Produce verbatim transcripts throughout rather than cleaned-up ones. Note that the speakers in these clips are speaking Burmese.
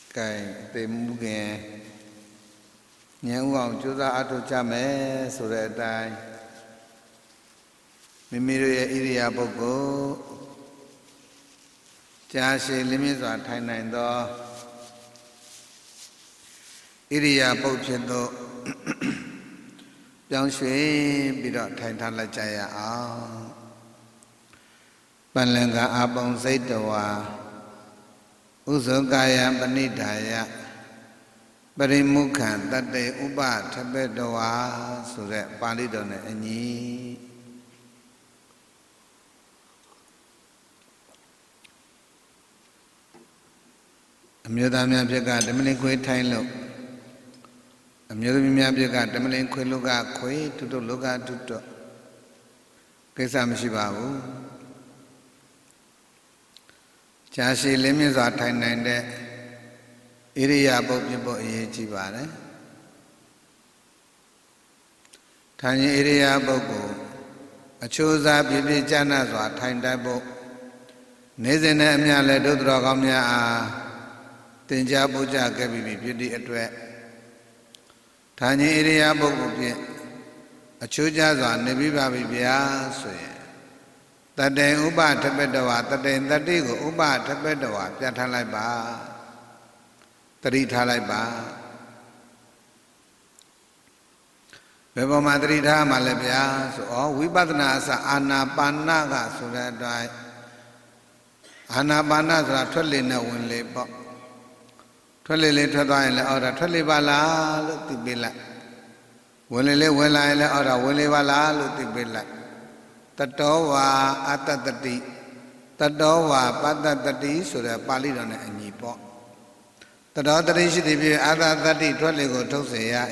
cái tìm mua nghe những vòng chú ra atu cha mẹ số đề tài mình mi rồi iria bốc go cha sẽ lấy miếng giọt thay này đó iria bốc chuyện đó trong suy bị đó thay thay lại chạy à bản lĩnh cả áp ông xây đồ à Usokaya Panidaya Parimukhan Tate Upa Tapedoa Sure Palidone Ani Amyodamya Pika Tamilin Kwe Tailo Amyodamya Pika Tamilin Kwe Luga Kwe Tuto Luga Tuto Kesam Shibabu cha sĩ lấy miếng giọt thành này để iriya bốc như bộ ý chỉ bảo đấy thành như iriya bốc của chú gia bị bị cha na giọt thành đại bộ nếu như này em nhà lấy đồ đồ công nhà à tiền gia bố cha cái bị bị bị đi ở đây thành như iriya bốc của bị chú gia giọt nếu bị bà bị bị à rồi Tade upa tapedawa tade tadi ko upa tapedawa piat thalai ba tari thalai ba be paw ma tari tha ma le bya so oh vipassana asa anapana ka so de atwai anapana soda thwet le ne win le paw thwet le le thwet twa yin le oh da thwet le ba la lo ti pi lai win le le win la yin le oh da win le ba la lo ti pi lai Tatowa atatati Tatowa patatati Sura Pali Dona Anipo Tatotari Shidibi Atatati Twalego Tosaya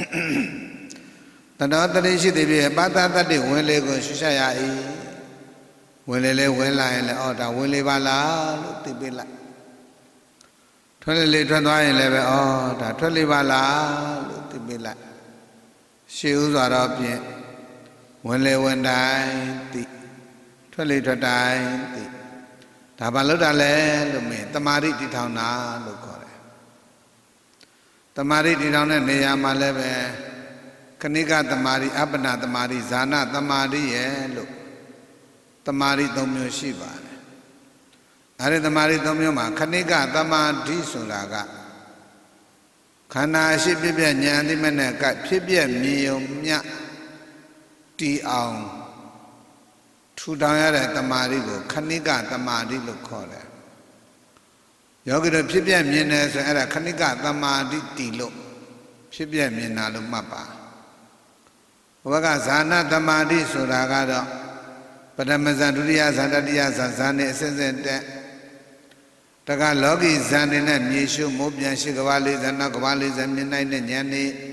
Tatotari Shidibi Patatati Wilego Shishaya Wilele Willa and Ota Willy Vala Tibilla Twelve Twenty Eleven Ota Twelve Vala Tibilla Shoes are up yet When they went die, the twelve to die, the Tabaludale, the me, the Mari di Tauna, look for it. The Mari di Tauna, Nea Maleve, Kanika, the Mari, Abana, the Mari, Zana, the Mari, eh, look. The Mari Domio Shiva. Are the Mari Domioma, Kanika, the Mari Sulaga. Kana Shibia, Nyandi Menaka, Pibia, Mio, Mia. Ti aung thu down ya de tamari ko khanika tamari lo khaw de yogi do phit piat myin ne so ai da khanika tamari ti lo phit piat myin na lo mat pa bwa ka zana tamari soda ka do padama zan dutiya zan tatiya zan zan ne asin sin tet taka logi zan ne ne mye shu mo pyan shi kaba le zan na kaba le zan myin nai ne nyan ne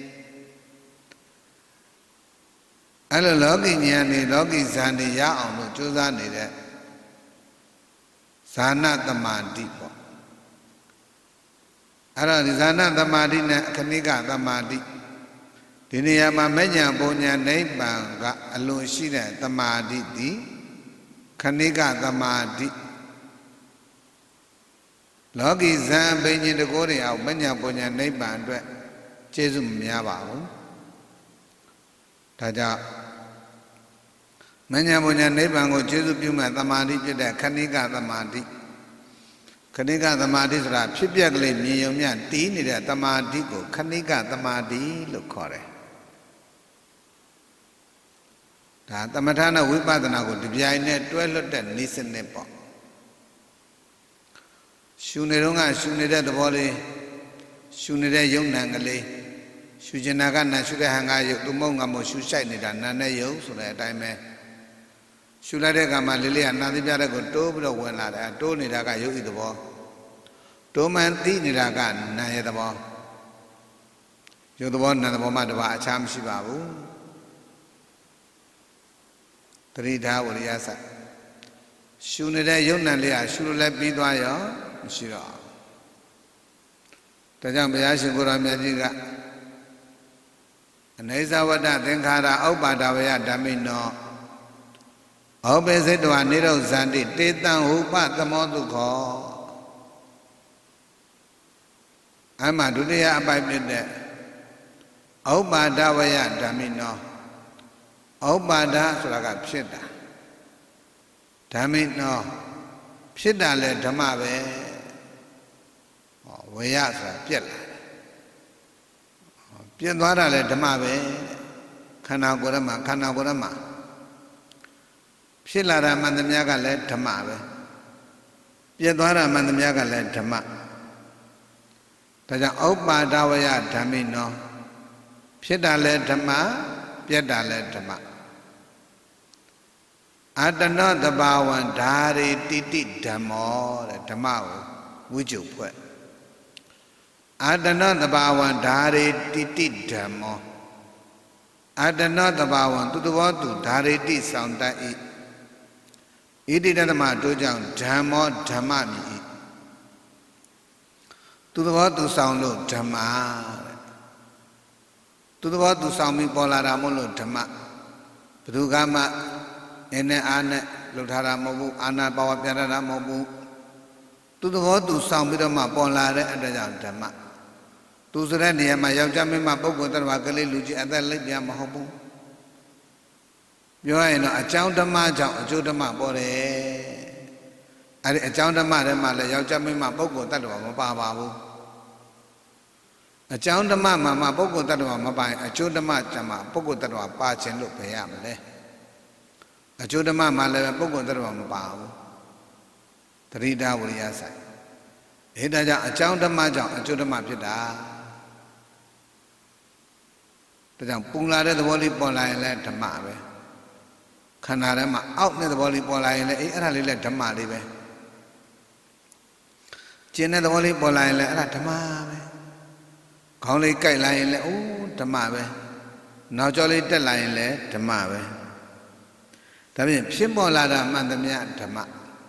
Hello, Logi Nyani, Logi Zandi Yaon, Juzani, Sana the Madipo. Hello, Zana the Madina, Kanika the Madi. Diniama Menya Bonya Neighbor, Alushida the Madi, Kanika the Madi. Logi Zan Benny the Goria, Menya Bonya Neighbor, Jesum Yaba. Taja Manya Bonya Nebango, Jesu Puma, the Madi, Kanika the Madi. Kanika the Madi, Pipiagli, Miyomian, Tini, the Madigo, Kanika the Madi, look correct. The Matana Wipadanago, the Bianet, twelve and listen Nepo. Shunerunga, Shunida the body, Shunida Young Nangale. Shujanaga Nashuka Hanga Tumonga Moshusha Nana Yo, so that I may Shuladega Malili and Nadibiara go to when I told Nidaga you eat the ball. Toman T Nidaga, Naya the ball. You're the one and the moment of a cham shibabu. Three Dawar Yasa Shunida Yunalia, Shula Bidwaya, Shira. Tajambayashi Gura Magiga. Nezawada Denkara Obadawaya Damino Obezedwa Niro Zandi Titan Upa the Moduko အမှဒုတိယအပိုက်ဖြစ်တဲ့ဥပ္ပါဒဝယဓမ္မိနောဥပ္ပါဒဆိုတာကဖြစ်တာဓမ္မိနောဖြစ်တာလဲဓမ္မပဲဟောဝယဆိုတာပြက်လာတယ်ပြက်သွားတာလဲဓမ္မပဲခန္ဓာကိုယ်ရမှာခန္ဓာကိုယ်ရမှာဖြစ်လာတာမှန်သမျှကလည်းဓမ္မပဲပြက်သွားတာမှန်သမျှကလည်းဓမ္မဒါကြောင့်ဥပ္ပါဒဝယဓမ္မိနောဖြစ်တာလည်းဓမ္မပြက်တာလည်းဓမ္မအတနောတဘာဝံဓာရီတိတိဓမ္မောတဲ့ဓမ္မကိုဝိကျုပ်ဖွဲ့အတနောတဘာဝံဓာရီတိတိဓမ္မောအတနောတဘာဝံသူတဘောသူဓာရီတိဆောင်တတ်၏ဣတိတသမတို့ကြောင့်ဓမ္မောဓမ္မမြည်သူတဘောသူဆောင်လို့ဓမ္မတဲ့သူတဘောသူဆောင်ပြီးပေါ်လာတာမို့လို့ဓမ္မဘယ်သူကမှအင်းနဲ့အားနဲ့လှုပ်ထားတာမဟုတ်ဘူးအာနာပါဝပြတာမဟုတ်ဘူးသူတဘောသူဆောင်ပြီးတော့မှပေါ်လာတဲ့အတ္တကြောင့်ဓမ္မသူဆိုတဲ့နေရာမှာယောက်ျားမင်းမပုဂ္ဂိုလ်တ attva ကလေးလူကြီးအသက်လိုက်ပြမဟုတ်ဘူးပြောရရင်တော့အကြောင်းဓမ္မကြောင့်အကျိုးဓမ္မပေါ်တယ်အဲ့ဒီအကြောင်းဓမ္မထဲမှာလည်းယောက်ျားမင်းမပုဂ္ဂိုလ်တ attva မပါပါဘူးအကြောင်းဓမ္မမှာမှပုဂ္ဂိုလ်တ attva မပါရင်အကျိုးဓမ္မကျမှပုဂ္ဂိုလ်တ attva ပါခြင်းလို့ပဲရမလဲအကျိုးဓမ္မမှာလည်းပုဂ္ဂိုလ်တ attva မပါဘူးသတိထားဝိရိယဆိုင်အဲဒါကြောင့်အကြောင်းဓမ္မကြောင့်အကျိုးဓမ္မဖြစ်တာဒါကြောင့်ပူလာတဲ့သဘောလေးပေါ်လာရင်လည်းဓမ္မပဲခန္ဓာထဲမှာအောက်တဲ့သဘောလေးပေါ်လာရင်လည်းအေးအဲ့ဒါလေးလည်းဓမ္မလေးပဲကျင်တဲ့သဘောလေးပေါ်လာရင်လည်းအဲ့ဒါဓမ္မပဲခေါင်းလေးကြိုက်လာရင်လည်းအိုးဓမ္မပဲနောက်ကျောလေးတက်လာရင်လည်းဓမ္မပဲဒါဖြင့်ဖြစ်ပေါ်လာတာမှန်သမျှဓမ္မ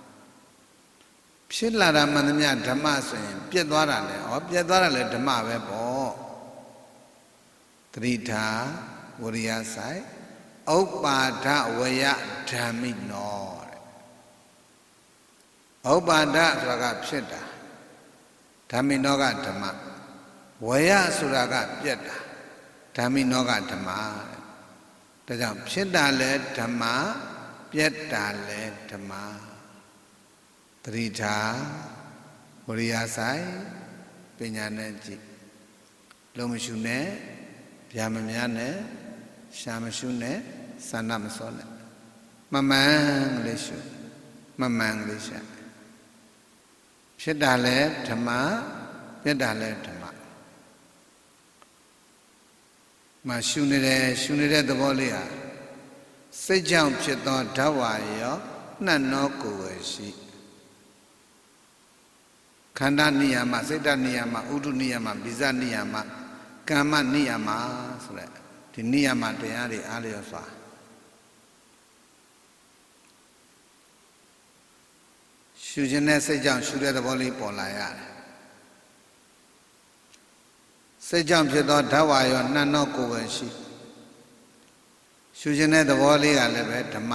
ဖြစ်လာတာမှန်သမျှဓမ္မဆိုရင်ပြက်သွားတာလေဩပြက်သွားတာလည်းဓမ္မပဲပေါ့သတိထားဝရိယဆိုင်ဥပ္ပါဒဝယဓမ္မိနောတဲ့ဥပ္ပါဒဆိုတာကဖြစ်တာဓမ္မိနောကဓမ္မဝယဆိုတာကပြက်တာဓမ္မိနောကဓမ္မတဲ့ဒါကြောင့်ဖြစ်တာလည်းဓမ္မပြက်တာလည်းဓမ္မသတိထားဝရိယဆိုင်ပညာနဲ့ကြည့်လုံးမရှုနဲ့ဗျာမများနဲ့ရှာမရှုနဲ့စာနာမစောနဲ့မမှန်ကလေးရှုမမှန်ကလေးရှာဖြစ်တာလဲဓမ္မပြက်တာလဲဓမ္မမရှုနေတယ်ရှုနေတဲ့သဘောလေးဟာစိတ်ကြောင့်ဖြစ်သောဓဝါရောနှံ့နောကိုယ်ဝယ်ရှိခန္ဓာနိယမစိတ်တနိယမဥဒုနိယမဗိဇနိယမကမ္မနိယမဆိုတဲ့ဒီနိယမတရားတွေအားလျော်စွာရှုခြင်းနဲ့စိတ်ကြောင့်ရှုတဲ့သဘောလေးပေါ်လာရတယ်စိတ်ကြောင့်ဖြစ်သောဓဝါရောနှံ့သောကိုယ်ပဲရှိရှုခြင်းတဲ့သဘောလေးကလည်းပဲဓမ္မ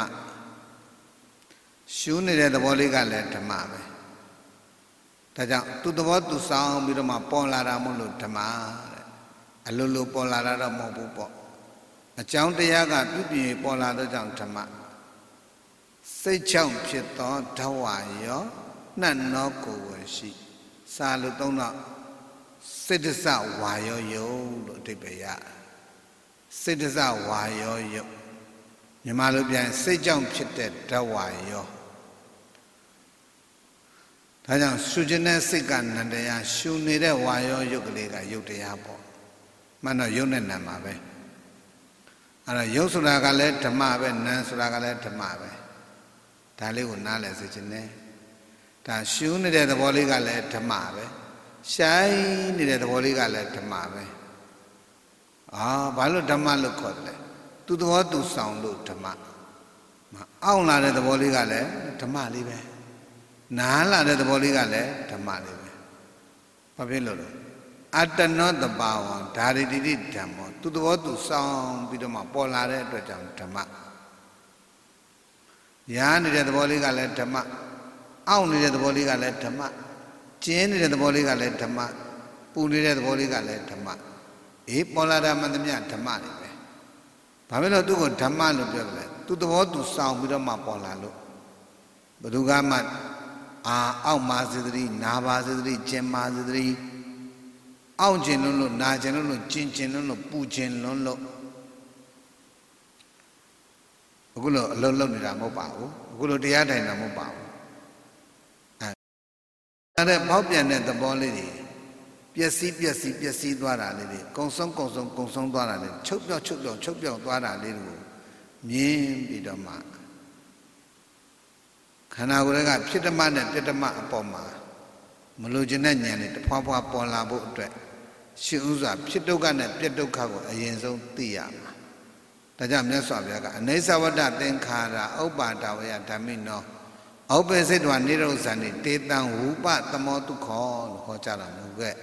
ရှုနေတဲ့သဘောလေးကလည်းဓမ္မပဲဒါကြောင့်သူသဘောသူဆောင်ပြီးတော့မှပေါ်လာတာမို့လို့ဓမ္မတဲ့အလိုလိုပေါ်လာတာတော့မဟုတ်ဘူးပေါ့အကြောင်းတရားကပြုပြင်ပေါ်လာတဲ့ကြောင့်ဓမ္မစိတ်ချောင်းဖြစ်သောဓဝါရောနှံ့သောကိုယ်ဝယ်ရှိစာလို့သုံးတော့စိတ္တစဝါယောယုလို့အဓိပ္ပာယ်ရစိတ္တစဝါယောယုမြန်မာလိုပြန်စိတ်ကြောင့်ဖြစ်တဲ့ဓဝါယောဒါကြောင့်ရှုခြင်းနဲ့စိတ်ကနန္တရားရှုနေတဲ့ဝါယောယုတ်ကလေးကယုတ်တရားပေါ့မှန်တော့ယုတ်နဲ့နံပါပဲအဲ့တော့ယုတ်ဆိုတာကလည်းဓမ္မပဲနံဆိုတာကလည်းဓမ္မပဲဒါလေးကိုနားလည်စေခြင်းနဲ့ဒါရှုနေတဲ့သဘောလေးကလည်းဓမ္မပဲရှိုင်းနေတဲ့သဘောလေးကလည်းဓမ္မပဲအာဘာလို့ဓမ္မလို့ခေါ်တယ်လဲသူသဘောသူဆောင်လို့ဓမ္မအောင့်လာတဲ့သဘောလေးကလည်းဓမ္မလေးပဲနားလာတဲ့သဘောလေးကလည်းဓမ္မလေးပဲဘာဖြစ်လို့လဲအတ္တနောတဘာဝံဓာရီတိတိဓမ္မောသူသဘောသူဆောင်ပြီးတော့မှပေါ်လာတဲ့အတွက်ကြောင့်ဓမ္မရားနေတဲ့သဘောလေးကလည်းဓမ္မအောင့်နေတဲ့သဘောလေးကလည်းဓမ္မကျင်းနေတဲ့သဘောလေးကလည်းဓမ္မပူနေတဲ့သဘောလေးကလည်းဓမ္မအေးပေါ်လာတာမှန်သမျှဓမ္မတွေပဲဘာဖြစ်လို့သူ့ကိုဓမ္မလို့ပြောတယ်လဲသူသဘောသူစောင့်ပြီးတော့မှပေါ်လာလို့ဘယ်သူကမှအာအောက်မှာစေတသိက်နာပါစေတသိက်ကျင်ပါစေတသိက်အောင့်ကျင်လွန်းလို့နာကျင်လွန်းလို့ကျင်ကျင်လွန်းလို့ပူကျင်လွန်းလို့အခုလို့အလုံးလုံးနေတာမဟုတ်ပါဘူးအခုလို့တရားထိုင်တာမဟုတ်ပါဘူးအဲဒါပေါက်ပြန်တဲ့သဘောလေးတွေပျက်စီးပျက်စီးပျက်စီးသွားတာလေးတွေကုံဆုံးကုံဆုံးကုံဆုံးသွားတာလေးချုပ်ပြောက်ချုပ်ပြောက်ချုပ်ပြောက်သွားတာလေးတွေကိုမြင်ပြီးတော့မှခန္ဓာကိုယ်ကဖြစ်ဓမ္မနဲ့ပြဓမ္မအပေါ်မှာမလိုချင်တဲ့ဉာဏ်နဲ့တဖွာဖွာပေါ်လာဖို့အတွက်ရှင်ဥစွာဖြစ်ဒုက္ခနဲ့ပြဒုက္ခကိုအရင်ဆုံးသိရမှာဒါကြောင့်မြတ်စွာဘုရားကအနိစ္စဝတ္တသင်္ခါရဥပ္ပါဒဝယဓမ္မိနောဩပ္ပေစိတ်တဝနိရောဓဇာနိတေတံဝုပသမောတုခောလို့ခေါ်ကြတာမဟုတ်ကဲ့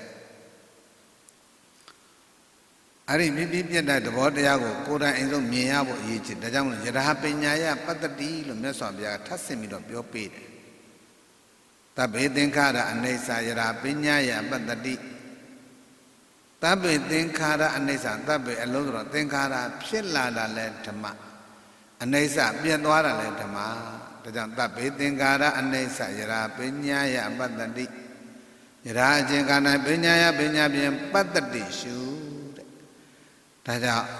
အဲ့ဒီမြစ်ပြည့်ပြတ်တဲ့သဘောတရားကိုကိုယ်တိုင်အရင်ဆုံးမြင်ရဖို့အရေးကြီးဒါကြောင့်မို့ယထာပညာယပတ္တတိလို့မြတ်စွာဘုရားကထပ်ဆင့်ပြီးတော့ပြောပေးတယ်တဗ္ဗေသင်္ခါရအနိစ္စယထာပညာယပတ္တတိတဗ္ဗေသင်္ခါရအနိစ္စတဗ္ဗေအလုံးစုံတော့သင်္ခါရဖြစ်လာတာလဲဓမ္မအနိစ္စပြတ်သွားတာလဲဓမ္မဒါကြောင့်တဗ္ဗေသင်္ခါရအနိစ္စယထာပညာယပတ္တတိယထာအခြင်းကာဏပညာယပညာဖြင့်ပတ္တတိရှုဒါကြောင့်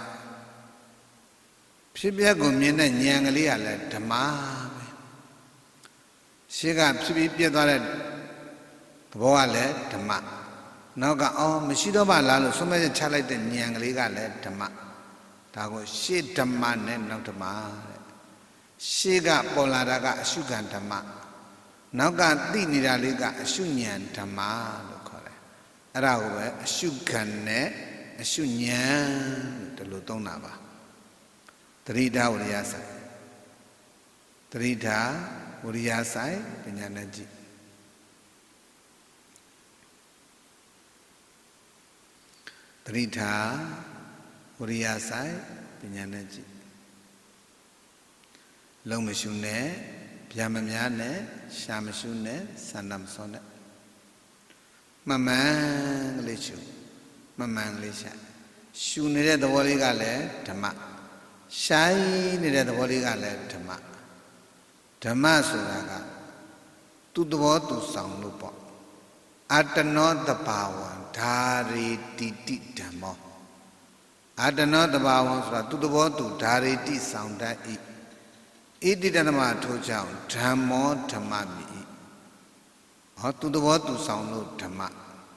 ဖြစ်ပျက်ကိုမြင်တဲ့ဉာဏ်ကလေးကလည်းဓမ္မပဲရှေ့ကဖြစ်ပြီးပြတ်သွားတဲ့သဘောကလည်းဓမ္မနောက်ကအော်မရှိတော့ပါလားလို့ဆုံးမချက်ချလိုက်တဲ့ဉာဏ်ကလေးကလည်းဓမ္မဒါကိုရှေ့ဓမ္မနဲ့နောက်ဓမ္မတဲ့ရှေ့ကပေါ်လာတာကအရှုခံဓမ္မနောက်ကသိနေတာလေးကအရှုဉာဏ်ဓမ္မလို့ခေါ်တယ်အဲ့ဒါကိုပဲအရှုခံနဲ့အရှုဉာဏ်လို့ဒီလိုသုံးတာပါတတိဓာဝရိယဆိုင်တတိဓာဝရိယဆိုင်ပညာနဲ့ကြည့်တတိဓာဝရိယဆိုင်ပညာနဲ့ကြည့်လုံးမရှုနဲ့ဗျာမများနဲ့ရှာမရှုနဲ့စန္ဒမစောနဲ့မမှန်ကလေးရှုမမှန်လေးရှာရှုနေတဲ့သဘောလေးကလည်းဓမ္မရှိုင်းနေတဲ့သဘောလေးကလည်းဓမ္မဓမ္မဆိုတာကသူ့သဘောသူဆောင်လို့ပေါ့အတနောတဘာဝံဓာရီတိတိဓမ္မောအတနောတဘာဝံဆိုတာသူ့သဘောသူဓာရီတိဆောင်တတ်၏ဣတိတဓမ္မထို့ကြောင့်ဓမ္မောဓမ္မမိ၏ဟောသူ့သဘောသူဆောင်လို့ဓမ္မ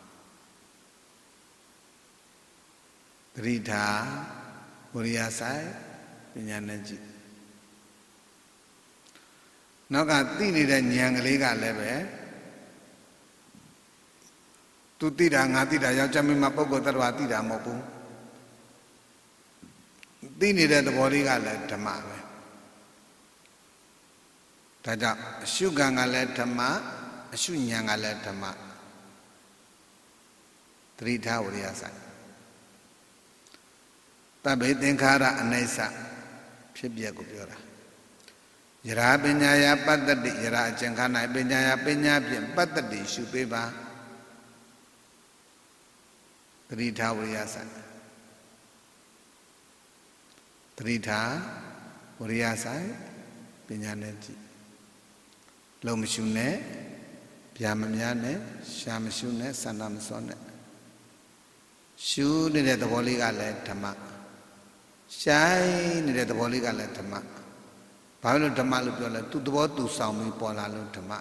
တတိဓာဝရိယဆိုင်ပညာနဲ့ကြည့်နောက်ကသိနေတဲ့ဉာဏ်ကလေးကလည်းပဲသူသိတာငါသိတာယောက်ျားမင်းမပုဂ္ဂိုလ်တ attva သိတာမဟုတ်ဘူးသိနေတဲ့သဘောလေးကလည်းဓမ္မပဲဒါကြောင့်အရှုခံကလည်းဓမ္မအရှုဉာဏ်ကလည်းဓမ္မတတိဓာဝရိယဆိုင်တဗ္ဗေသင်္ခါရအနိစ္စဖြစ်ပျက်ကိုပြောတာယရာပညာယပတ္တတိယရာအကျင့်ခါ၌ပညာယပညာဖြင့်ပတ္တတိရှုပေးပါတတိထာဝရိယဆိုင်တတိထာဝရိယဆိုင်ပညာနဲ့ကြည့်လုံးမရှုနဲ့ဗျာမများနဲ့ရှာမရှုနဲ့စန္ဒမစောနဲ့ရှုနေတဲ့သဘောလေးကလည်းဓမ္မရှိုင်းနေတဲ့သဘောလေးကလည်းဓမ္မဘာလို့ဓမ္မလို့ပြောလဲသူသဘောသူဆောင်ပြီးပေါ်လာလို့ဓမ္မ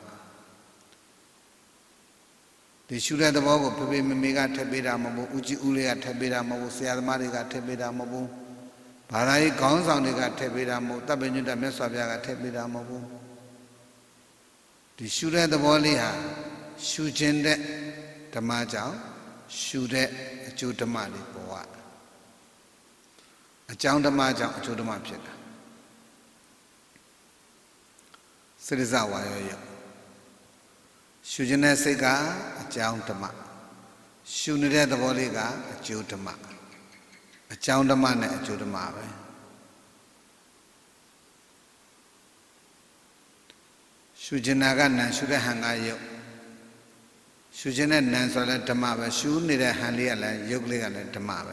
ဒီရှုတဲ့သဘောကိုဖေဖေမမေကထည့်ပေးတာမဟုတ်ဘူးဦးကြီးဦးလေးကထည့်ပေးတာမဟုတ်ဘူးဆရာသမားတွေကထည့်ပေးတာမဟုတ်ဘူးဘာသာရေးခေါင်းဆောင်တွေကထည့်ပေးတာမဟုတ်တပ်ပညုတမြတ်စွာဘုရားကထည့်ပေးတာမဟုတ်ဘူးဒီရှုတဲ့သဘောလေးဟာရှုခြင်းတဲ့ဓမ္မကြောင့်ရှုတဲ့အကျိုးဓမ္မလေးပေါ်ရအကြောင်းဓမ္မကြောင့်အကျိုးဓမ္မဖြစ်တာစိတ္တဇဝါယောယောရှုခြင်းတဲ့စိတ်ကအကြောင်းဓမ္မရှုနေတဲ့သဘောလေးကအကျိုးဓမ္မအကြောင်းဓမ္မနဲ့အကျိုးဓမ္မပဲရှုခြင်းနာကနံရှုတဲ့ဟံကယုတ်ရှုခြင်းနဲ့နံဆိုလည်းဓမ္မပဲရှုနေတဲ့ဟန်လေးကလည်းယုတ်လေးကလည်းဓမ္မပဲ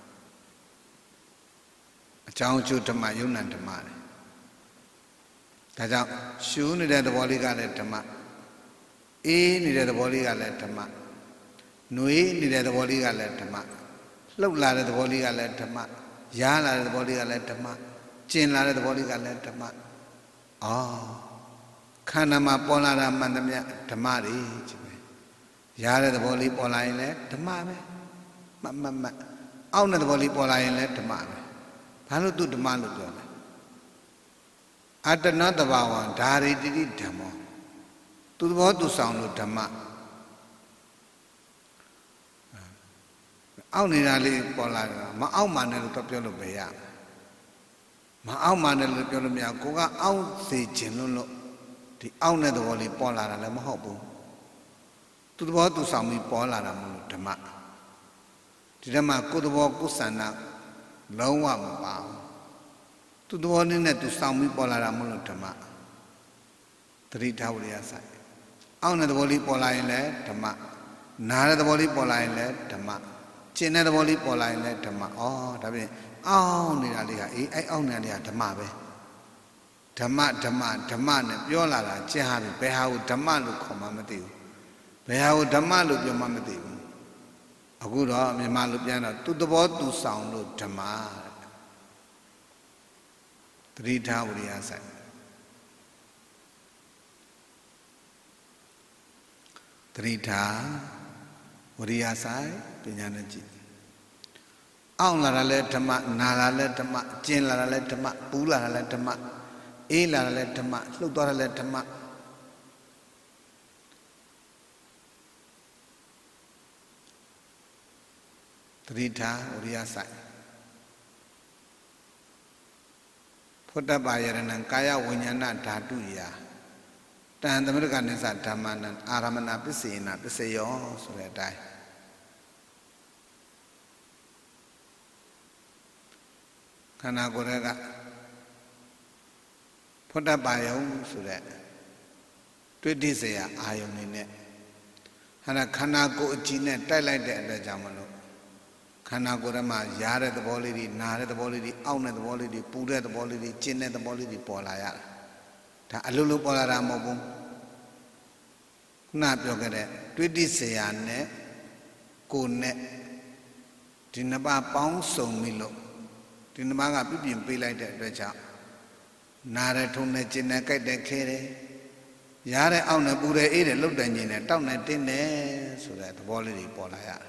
အကြောင်းအကျိုးဓမ္မယုံနံဓမ္မတယ်ဒါကြောင့်ရှုနေတဲ့သဘောလေးကလည်းဓမ္မအေးနေတဲ့သဘောလေးကလည်းဓမ္မနှွေးနေတဲ့သဘောလေးကလည်းဓမ္မလှုပ်လာတဲ့သဘောလေးကလည်းဓမ္မရားလာတဲ့သဘောလေးကလည်းဓမ္မကျင်လာတဲ့သဘောလေးကလည်းဓမ္မအော်ခန္ဓာမှာပေါ်လာတာမှန်သမျှဓမ္မတွေကြီးပဲရားတဲ့သဘောလေးပေါ်လာရင်လည်းဓမ္မပဲမမမအောက်တဲ့သဘောလေးပေါ်လာရင်လည်းဓမ္မပဲဘာလို့သူဓမ္မလို့ပြောလဲအတ္တနောတဘာဝံဓာရိတိတိဓမ္မောသူသဘောသူဆောင်လို့ဓမ္မအောက်နေတာလေးပေါ်လာတယ်မအောက်မှနဲ့လို့တော့ပြောလို့မရမအောက်မှနဲ့လို့ပြောလို့မရကိုကအောက်စေခြင်းလို့လို့ဒီအောက်တဲ့သဘောလေးပေါ်လာတာလည်းမဟုတ်ဘူးသူသဘောသူဆောင်ပြီးပေါ်လာတာမလို့ဓမ္မဒီဓမ္မကိုယ်သဘောကိုယ်ဆန္ဒလုံးဝမပါဘူးသူသဘောလေးနဲ့သူဆောင်ပြီးပေါ်လာတာမလို့ဓမ္မသတိထားဝိရိယဆိုင်အောက်တဲ့သဘောလေးပေါ်လာရင်လည်းဓမ္မနားတဲ့သဘောလေးပေါ်လာရင်လည်းဓမ္မကျင်တဲ့သဘောလေးပေါ်လာရင်လည်းဓမ္မဩဒါဖြင့်အောင်းနေတာလေးကအေးအဲ့အောင်းနေတာလေးကဓမ္မပဲဓမ္မဓမ္မဓမ္မနဲ့ပြောလာတာကျဟာပြီဘယ်ဟာကိုဓမ္မလို့ခေါ်မှမသိဘူးဘယ်ဟာကိုဓမ္မလို့ပြောမှမသိဘူးအခုတော့မြန်မာလိုပြန်တော့သူသဘောသူဆောင်လို့ဓမ္မသတိထားဝိရိယဆိုင်သတိထားဝိရိယဆိုင်ပညာနဲ့ကြည့်အောင့်လာတာလဲဓမ္မနာလာလဲဓမ္မကျင်လာတာလဲဓမ္မပူးလာတာလဲဓမ္မအေးလာတာလဲဓမ္မလှုပ်သွားတာလဲဓမ္မသတိထားဝိရိယဆိုင်ဖုတ္တပါယရဏံကာယဝိညာဏဓာတုယာတန်သမရကနိစ္စဓမ္မနံအာရမဏပစ္စေနပစ္စယောဆိုတဲ့အတိုင်းခန္ဓာကိုယ်ကဖုတ္တပါယုံဆိုတဲ့တွေ့တိစရာအာယုံနေနဲ့ဟာခန္ဓာကိုယ်အကြည့်နဲ့တိုက်လိုက်တဲ့အတွက်ကြောင့်မလို့ခန္ဓာကိုယ်ထဲမှာရားတဲ့သဘောလေးတွေနာတဲ့သဘောလေးတွေအောင့်တဲ့သဘောလေးတွေပူတဲ့သဘောလေးတွေကျဉ်တဲ့သဘောလေးတွေပေါ်လာရတာဒါအလိုလိုပေါ်လာတာမဟုတ်ဘူးခုနပြောခဲ့တဲ့တွေ့တိစရာနဲ့ကိုယ်နဲ့ဒီနှစ်ပါးပေါင်းစုံပြီလို့ဒီနှစ်ပါးကပြပြင်ပေးလိုက်တဲ့အတွက်ကြောင့်နာတဲ့ထုံနဲ့ကျင်နဲ့ကြိုက်တဲ့ခဲတယ်ရားတဲ့အောင့်နဲ့ပူတဲ့အေးတဲ့လှုပ်တဲ့ညင်နဲ့တောက်နဲ့တင်းတယ်ဆိုတဲ့သဘောလေးတွေပေါ်လာရတယ်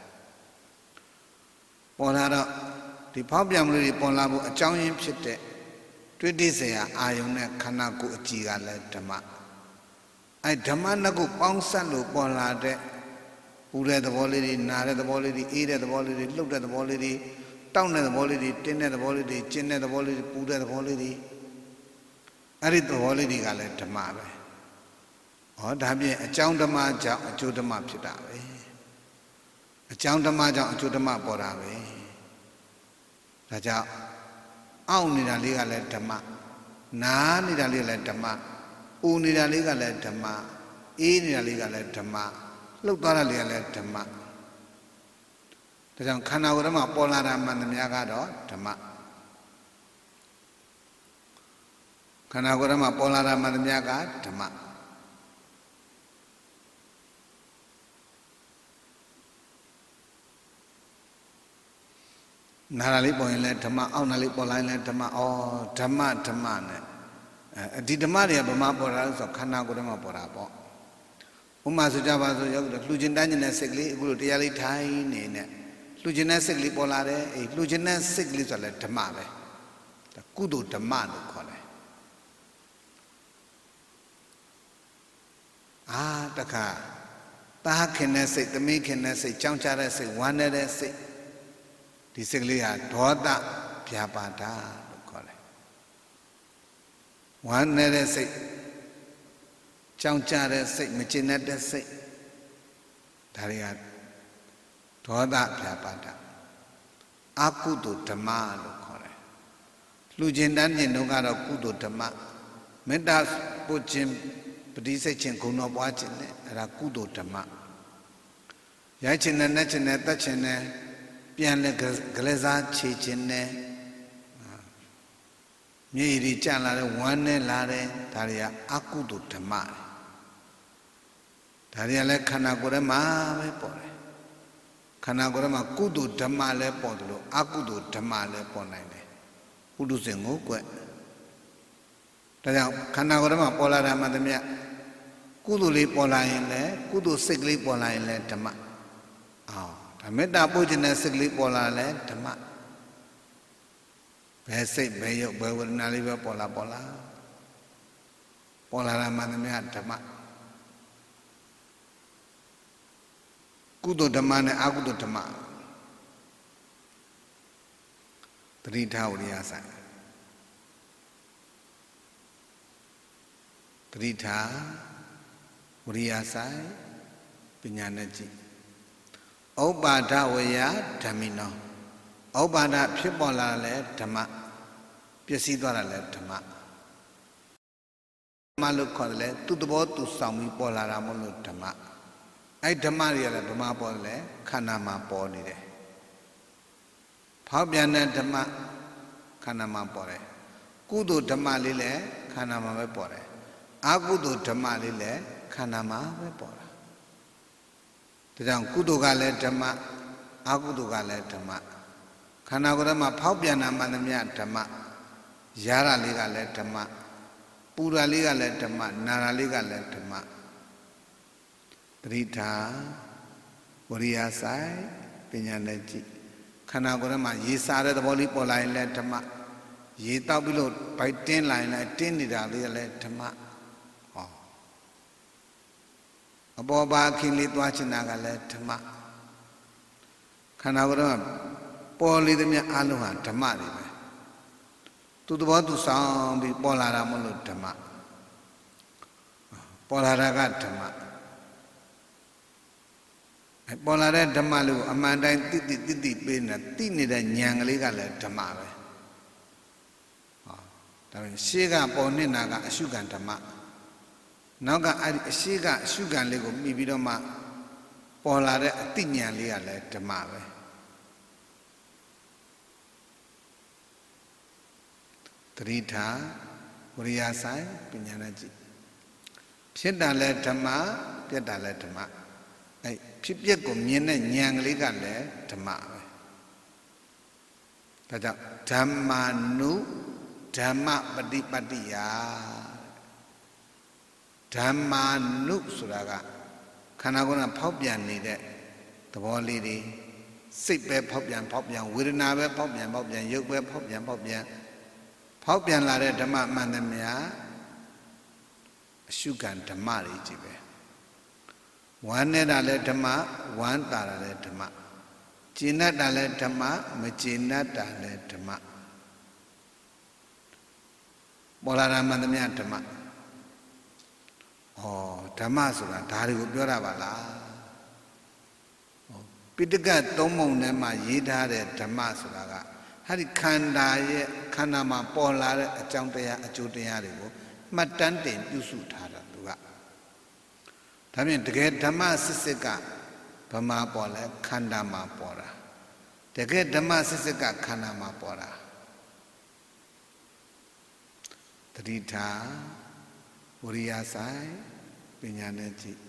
ပေါ်လာတော့ဒီဖောက်ပြန်မှုတွေပေါ်လာဖို့အကြောင်းရင်းဖြစ်တဲ့တွေ့တိစရာအာယုံနဲ့ခန္ဓာကိုယ်အကြည်ကလည်းဓမ္မအဲဓမ္မနှစ်ခုပေါင်းစပ်လို့ပေါ်လာတဲ့ပူတဲ့သဘောလေးတွေနာတဲ့သဘောလေးတွေအေးတဲ့သဘောလေးတွေလှုပ်တဲ့သဘောလေးတွေတောက်တဲ့သဘောလေးတွေတင်းတဲ့သဘောလေးတွေကျဉ်တဲ့သဘောလေးတွေပူတဲ့သဘောလေးတွေအဲ့ဒီသဘောလေးတွေကလည်းဓမ္မပဲဟောဒါဖြင့်အကြောင်းဓမ္မကြောင့်အကျိုးဓမ္မဖြစ်တာပဲအကြောင်းဓမ္မကြောင့်အကျိုးဓမ္မပေါ်တာပဲဒါကြောင့်အောင့်နေတာလေးကလည်းဓမ္မနားနေတာလေးကလည်းဓမ္မပူနေတာလေးကလည်းဓမ္မအေးနေတာလေးကလည်းဓမ္မလှုပ်သွားတာလေးကလည်းဓမ္မဒါကြောင့်ခန္ဓာကိုယ်ထဲမှာပေါ်လာတာမှန်သမျှကတော့ဓမ္မခန္ဓာကိုယ်ထဲမှာပေါ်လာတာမှန်သမျှကဓမ္မနာရလေးပေါ်ရင်လည်းဓမ္မအောက်နာလေးပေါ်လာရင်လည်းဓမ္မဩဓမ္မဓမ္မနဲ့အဲဒီဓမ္မတွေကဘယ်မှာပေါ်တာလဲဆိုတော့ခန္ဓာကိုယ်ထဲမှာပေါ်တာပေါ့ဥပမာဆိုကြပါစို့ရောက်တော့လှူခြင်းတန်းခြင်းတဲ့စိတ်ကလေးအခုလိုတရားလေးထိုင်နေနဲ့လှူခြင်းတဲ့စိတ်ကလေးပေါ်လာတယ်အေးလှူခြင်းတဲ့စိတ်ကလေးဆိုလည်းဓမ္မပဲဒါကုသိုလ်ဓမ္မလို့ခေါ်တယ်အာတခါတာခင်တဲ့စိတ်သမီးခင်တဲ့စိတ်ကြောင်းကြတဲ့စိတ်ဝမ်းနေတဲ့စိတ်ဒီစိတ်ကလေးဟာဒေါသဗျာပါဒလို့ခေါ်တယ်ဝမ်းနေတဲ့စိတ်ကြောင်းကြတဲ့စိတ်မကျင်တဲ့စိတ်ဒါတွေကဒေါသဗျာပါဒအကုသိုလ်ဓမ္မလို့ခေါ်တယ်လှူခြင်းတန်းခြင်းတို့ကတော့ကုသိုလ်ဓမ္မမေတ္တာပို့ခြင်းပဋိစိတ်ခြင်းဂုဏ်တော်ပွားခြင်းနဲ့အဲ့ဒါကုသိုလ်ဓမ္မရိုက်ချင်တဲ့နဲ့ချင်တဲ့တက်ချင်တဲ့ပြန်လဲကလေးစားချေချင်တဲ့မြေကြီးကြလာတဲ့ဝမ်းနဲ့လာတဲ့ဒါတွေကအကုသိုလ်ဓမ္မတွေဒါတွေကလည်းခန္ဓာကိုယ်ထဲမှာပဲပေါ်တယ်ခန္ဓာကိုယ်ထဲမှာကုသိုလ်ဓမ္မလည်းပေါ်တယ်လို့အကုသိုလ်ဓမ္မလည်းပေါ်နိုင်တယ်ပုထုဇဉ်ကိုကွဒါကြောင့်ခန္ဓာကိုယ်ထဲမှာပေါ်လာတာမှတည်းကုသိုလ်လေးပေါ်လာရင်လည်းကုသိုလ်စိတ်ကလေးပေါ်လာရင်လည်းဓမ္မအော်ဒါမေတ္တာပို့ခြင်းတဲ့စိတ်ကလေးပေါ်လာလဲဓမ္မဘယ်စိတ်ဘယ်ရုပ်ဘယ်ဝေဒနာလေးပဲပေါ်လာပေါ်လာပေါ်လာတာမှတည်းဓမ္မကုသိုလ်ဓမ္မနဲ့အကုသိုလ်ဓမ္မတတိထဝရိယဆိုင်တတိထဝရိယဆိုင်ပညာနဲ့ကြည့်ဥပ္ပါဒဝေယဓမ္မိနောဥပ္ပါဒဖြစ်ပေါ်လာလဲဓမ္မပျက်စီးသွားတာလဲဓမ္မဓမ္မလို့ခေါ်တယ်လေသူ့သဘောသူဆောင်ပြီးပေါ်လာတာမဟုတ်လို့ဓမ္မအဲ့ဓမ္မတွေကလည်းဗမာပေါ်တယ်ခန္ဓာမှာပေါ်နေတယ်ဖောက်ပြန်တဲ့ဓမ္မခန္ဓာမှာပေါ်တယ်ကုသိုလ်ဓမ္မလေးလည်းခန္ဓာမှာပဲပေါ်တယ်အကုသိုလ်ဓမ္မလေးလည်းခန္ဓာမှာပဲပေါ်တာဒါကြောင့်ကုသိုလ်ကလည်းဓမ္မအကုသိုလ်ကလည်းဓမ္မခန္ဓာကိုယ်ထဲမှာဖောက်ပြန်တာမှန်သမျှဓမ္မရတာလေးကလည်းဓမ္မပူတာလေးကလည်းဓမ္မနာတာလေးကလည်းဓမ္မတတိထာဝရိယဆိုင်ပညာနဲ့ကြည့်ခန္ဓာကိုယ်ထဲမှာရေစားတဲ့သဘောလေးပေါ်လာရင်လည်းဓမ္မရေတောက်ပြီးလို့ဗိုက်တင်းလာရင်လည်းတင်းနေတာလေးကလည်းဓမ္မဟောအပေါ်ပါခင်လေးသွားချင်တာကလည်းဓမ္မခန္ဓာကိုယ်ထဲမှာပေါ်လေသမျှအလုံးဟာဓမ္မတွေပဲသူသဘောသူဆောင်ပြီးပေါ်လာတာမဟုတ်လို့ဓမ္မပေါ်လာတာကဓမ္မပေါ်လာတဲ့ဓမ္မလို့အမှန်တိုင်းတိတိတိတိပေးနေတာတိနေတဲ့ဉာဏ်ကလေးကလည်းဓမ္မပဲဟောဒါပေမဲ့ရှေးကပေါ်နေတာကအရှုခံဓမ္မနောက်ကအဲ့ဒီအရှေးကအရှုခံလေးကိုမိပြီးတော့မှပေါ်လာတဲ့အတိဉာဏ်လေးကလည်းဓမ္မပဲတတိထာဝရိယဆိုင်ပညာနဲ့ကြည့်ဖြစ်တာလဲဓမ္မပြတ်တာလဲဓမ္မအဲ့ဖြစ်ပျက်ကိုမြင်တဲ့ဉာဏ်ကလေးကလည်းဓမ္မပဲဒါကြောင့်ဓမ္မာနုဓမ္မပฏิပတ္တိယဓမ္မာနုဆိုတာကခန္ဓာကိုယ်ကဖောက်ပြန်နေတဲ့သဘောလေးတွေစိတ်ပဲဖောက်ပြန်ဖောက်ပြန်ဝေဒနာပဲဖောက်ပြန်ဖောက်ပြန်ရုပ်ပဲဖောက်ပြန်ဖောက်ပြန်ဖောက်ပြန်လာတဲ့ဓမ္မမှန်သမျှအရှုခံဓမ္မတွေကြီးပဲဝမ်းနေတာလည်းဓမ္မဝမ်းတာလည်းဓမ္မကျဉ်တ်တာလည်းဓမ္မမကျဉ်တ်တာလည်းဓမ္မပေါ်လာတာမှန်သမျှဓမ္မဩဓမ္မဆိုတာဒါတွေကိုပြောတာပါလားပိဋကတ်သုံးပုံထဲမှာရေးထားတဲ့ဓမ္မဆိုတာကဟာဒီခန္ဓာရဲ့ခန္ဓာမှာပေါ်လာတဲ့အကြောင်းတရားအကျိုးတရားတွေကိုမှတ်တမ်းတင်ပြုစုထားတာသူကဒါဖြင့်တကယ်ဓမ္မစစ်စစ်ကဗမာပေါ်လဲခန္ဓာမှာပေါ်တာတကယ်ဓမ္မစစ်စစ်ကခန္ဓာမှာပေါ်တာတတိထာဝရိယဆိုင်ပညာနဲ့ကြည့်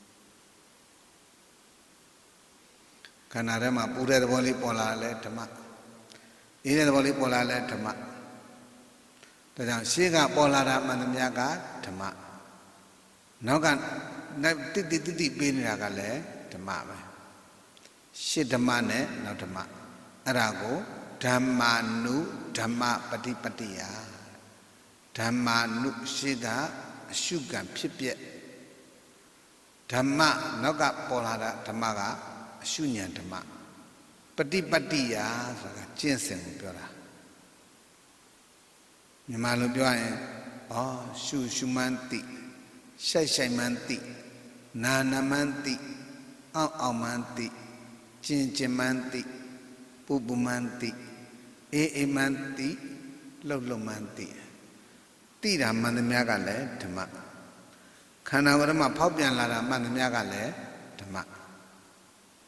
ခန္ဓာထဲမှာပူတဲ့သဘောလေးပေါ်လာလဲဓမ္မအေးတဲ့သဘောလေးပေါ်လာလဲဓမ္မဒါကြောင့်ရှေ့ကပေါ်လာတာမှန်သမျှကဓမ္မနောက်ကတိတိတိတိပေးနေတာကလည်းဓမ္မပဲရှေ့ဓမ္မနဲ့နောက်ဓမ္မအဲ့ဒါကိုဓမ္မာနုဓမ္မပฏิပတ္တိယဓမ္မာနုရှေ့ကအရှုခံဖြစ်ပြက်ဓမ္မနောက်ကပေါ်လာတာဓမ္မကအရှုဉဏ်ဓမ္မပฏิပတ္တိယဆိုတာကျင့်စဉ်ကိုပြောတာမြန်မာလိုပြောရင်ဩရှုရှုမှန်းသိရှိုက်ရှိုက်မှန်းသိနာနာမှန်းသိအောက်အောက်မှန်းသိကျင်ကျင်မှန်းသိပူပူမှန်းသိအေးအေးမှန်းသိလှုပ်လှုပ်မှန်းသိသိတာမှန်သမျှကလည်းဓမ္မခန္ဓာကိုယ်မှာဖောက်ပြန်လာတာမှန်သမျှကလည်းဓမ္မ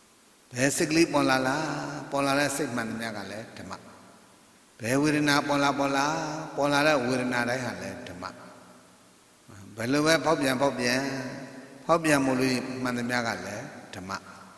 ဘယ်စိတ်ကလေးပေါ်လာလားပေါ်လာတဲ့စိတ်မှန်တဲ့ကလည်းဓမ္မဘယ်ဝေဒနာပေါ်လာပေါ်လာပေါ်လာတဲ့ဝေဒနာတိုင်းဟာလည်းဓမ္မဘယ်လိုပဲဖောက်ပြန်ဖောက်ပြန်ဖောက်ပြန်မှုလို့မှန်တဲ့ကလည်းဓမ္မ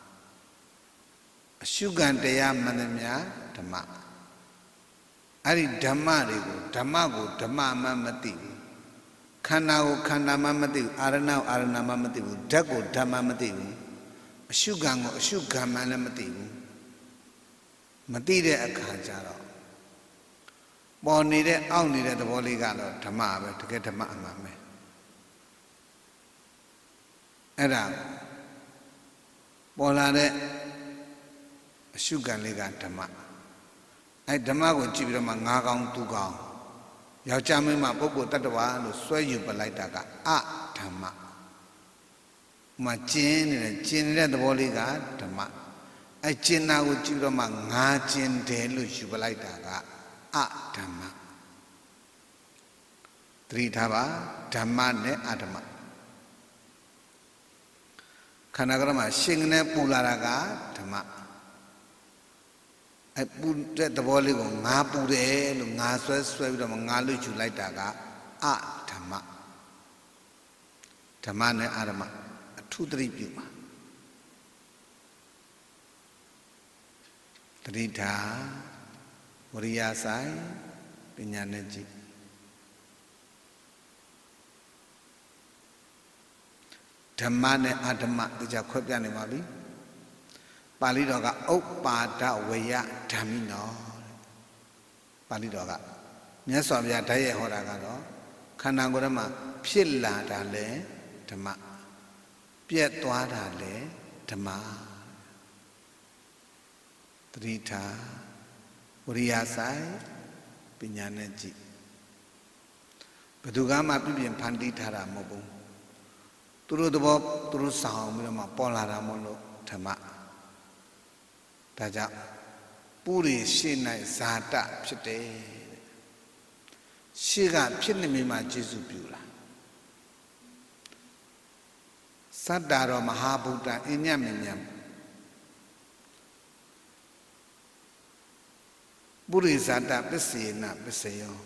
အရှုခံတရားမှန်တဲ့ဓမ္မအဲ့ဒီဓမ္မတွေကိုဓမ္မကိုဓမ္မမှမသိဘူးခန္ဓာကိုခန္ဓာမှမသိဘူးအာရဏကိုအာရဏမှမသိဘူးဓာတ်ကိုဓာတ်မှမသိဘူးအရှုခံကိုအရှုခံမှလည်းမသိဘူးမသိတဲ့အခါကျတော့ပေါ်နေတဲ့အောင့်နေတဲ့သဘောလေးကတော့ဓမ္မပဲတကယ်ဓမ္မအမှန်ပဲအဲ့ဒါပေါ်လာတဲ့အရှုခံလေးကဓမ္မအဲ့ဓမ္မကိုကြည့်ပြီးတော့မှငါးကောင်းသူကောင်းယောက်ျားမင်းမပုဂ္ဂိုလ်တ attva လို့ဆွဲယူပလိုက်တာကအဓမ္မမကျင်းနေတဲ့ကျင်းနေတဲ့သဘောလေးကဓမ္မအဲ့ကျင်းတာကိုကြည့်ပြီးတော့မှငါကျင်းတယ်လို့ယူပလိုက်တာကအဓမ္မသတိထားပါဓမ္မနဲ့အဓမ္မခန္ဓာကရမှာရှင်ကနေပူလာတာကဓမ္မအဲ့ပူတဲ့သဘောလေးကိုငါပူတယ်လို့ငါဆွဲဆွဲပြီးတော့ငါလို့ယူလိုက်တာကအဓမ္မဓမ္မနဲ့အဓမ္မအထုသတိပြုပါသတိထားဝရိယဆိုင်ပညာနဲ့ကြည့်ဓမ္မနဲ့အဓမ္မတရားခွဲပြနေပါပြီပါဠိတော်ကဥပ္ပါဒဝယဓမ္မိနောပါဠိတော်ကမြတ်စွာဘုရားဓာတ်ရဲ့ဟောတာကတော့ခန္ဓာကိုယ်ထဲမှာဖြစ်လာတာလဲဓမ္မပြက်သွားတာလဲဓမ္မသတိထားဝရိယဆိုင်ပညာနဲ့ကြည့်ဘယ်သူကမှပြပြင်ဖန်တီးထားတာမဟုတ်ဘူးသူတို့သဘောသူတို့ဆောင်ပြီးတော့မှပေါ်လာတာမဟုတ်လို့ဓမ္မဒါကြောင့်ပုရိရှိ၌ဇာတဖြစ်တယ်ရှေ့ကဖြစ်နေမိမှကျေစုပြုလာသတ္တရောမဟာဗုဒ္ဓအညမညံပုရိဇာတပစ္စေနပစ္စယော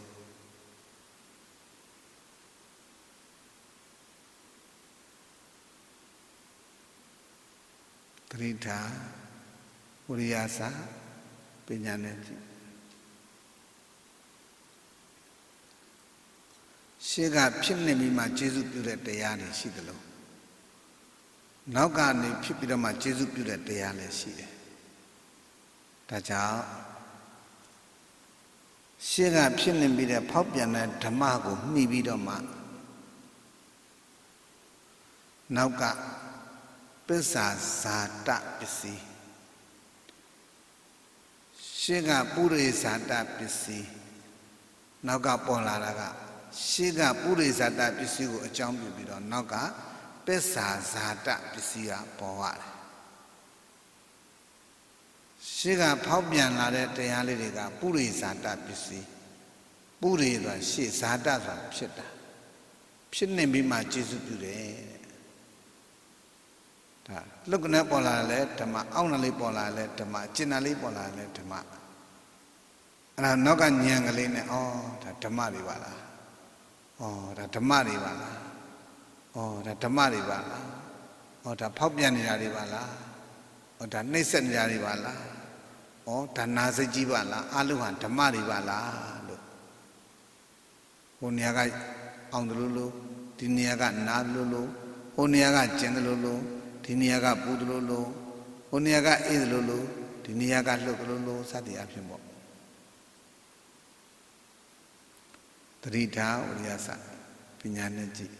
သတိထားဝရိယစာပညာနဲ့ကြည့်ရှေ့ကဖြစ်နေပြီးမှကျေစုပြုတဲ့တရားတွေရှိတယ်လို့နောက်ကနေဖြစ်ပြီးတော့မှကျေစုပြုတဲ့တရားလည်းရှိတယ်ဒါကြောင့်ရှေ့ကဖြစ်နေပြီးတဲ့ဖောက်ပြန်တဲ့ဓမ္မကိုမှီပြီးတော့မှနောက်ကပစ္စာဇာတပစ္စည်းရှေ့ကပုရိဇာတပစ္စည်းနောက်ကပေါ်လာတာကရှေ့ကပုရိဇာတပစ္စည်းကိုအကြောင်းပြုပြီးတော့နောက်ကပစ္စာဇာတပစ္စည်းကပေါ်ရတယ်ရှေ့ကဖောက်ပြန်လာတဲ့တရားလေးတွေကပုရိဇာတပစ္စည်းပုရိဆိုတာရှေ့ဇာတဆိုတာဖြစ်တာဖြစ်နေပြီးမှကျေစုပြုတယ်ဒါလုတ်ကနေပေါ်လာလဲဓမ္မအောင့်နလေးပေါ်လာလဲဓမ္မကျင်နာလေးပေါ်လာလဲဓမ္မအဲ့ဒါနောက်ကညံကလေးနဲ့ဩဒါဓမ္မတွေပါလားဩဒါဓမ္မတွေပါလားဩဒါဓမ္မတွေပါလားဩဒါဖောက်ပြန်နေတာတွေပါလားဩဒါနှိမ့်ဆက်နေတာတွေပါလားဩဒါနာစိတ်ကြီးပါလားအလုံးဟာဓမ္မတွေပါလားလို့ဟိုနေရာကအောင်တယ်လို့လို့ဒီနေရာကနားလို့လို့ဟိုနေရာကကျင်တယ်လို့လို့ဒီနေရာကပူတယ်လို့လို့ဟိုနေရာကအေးတယ်လို့လို့ဒီနေရာကလှုပ်တယ်လို့လို့စသည်အဖြစ်ပေါ့တတိထားဝရိယစပညာနဲ့ကြည့်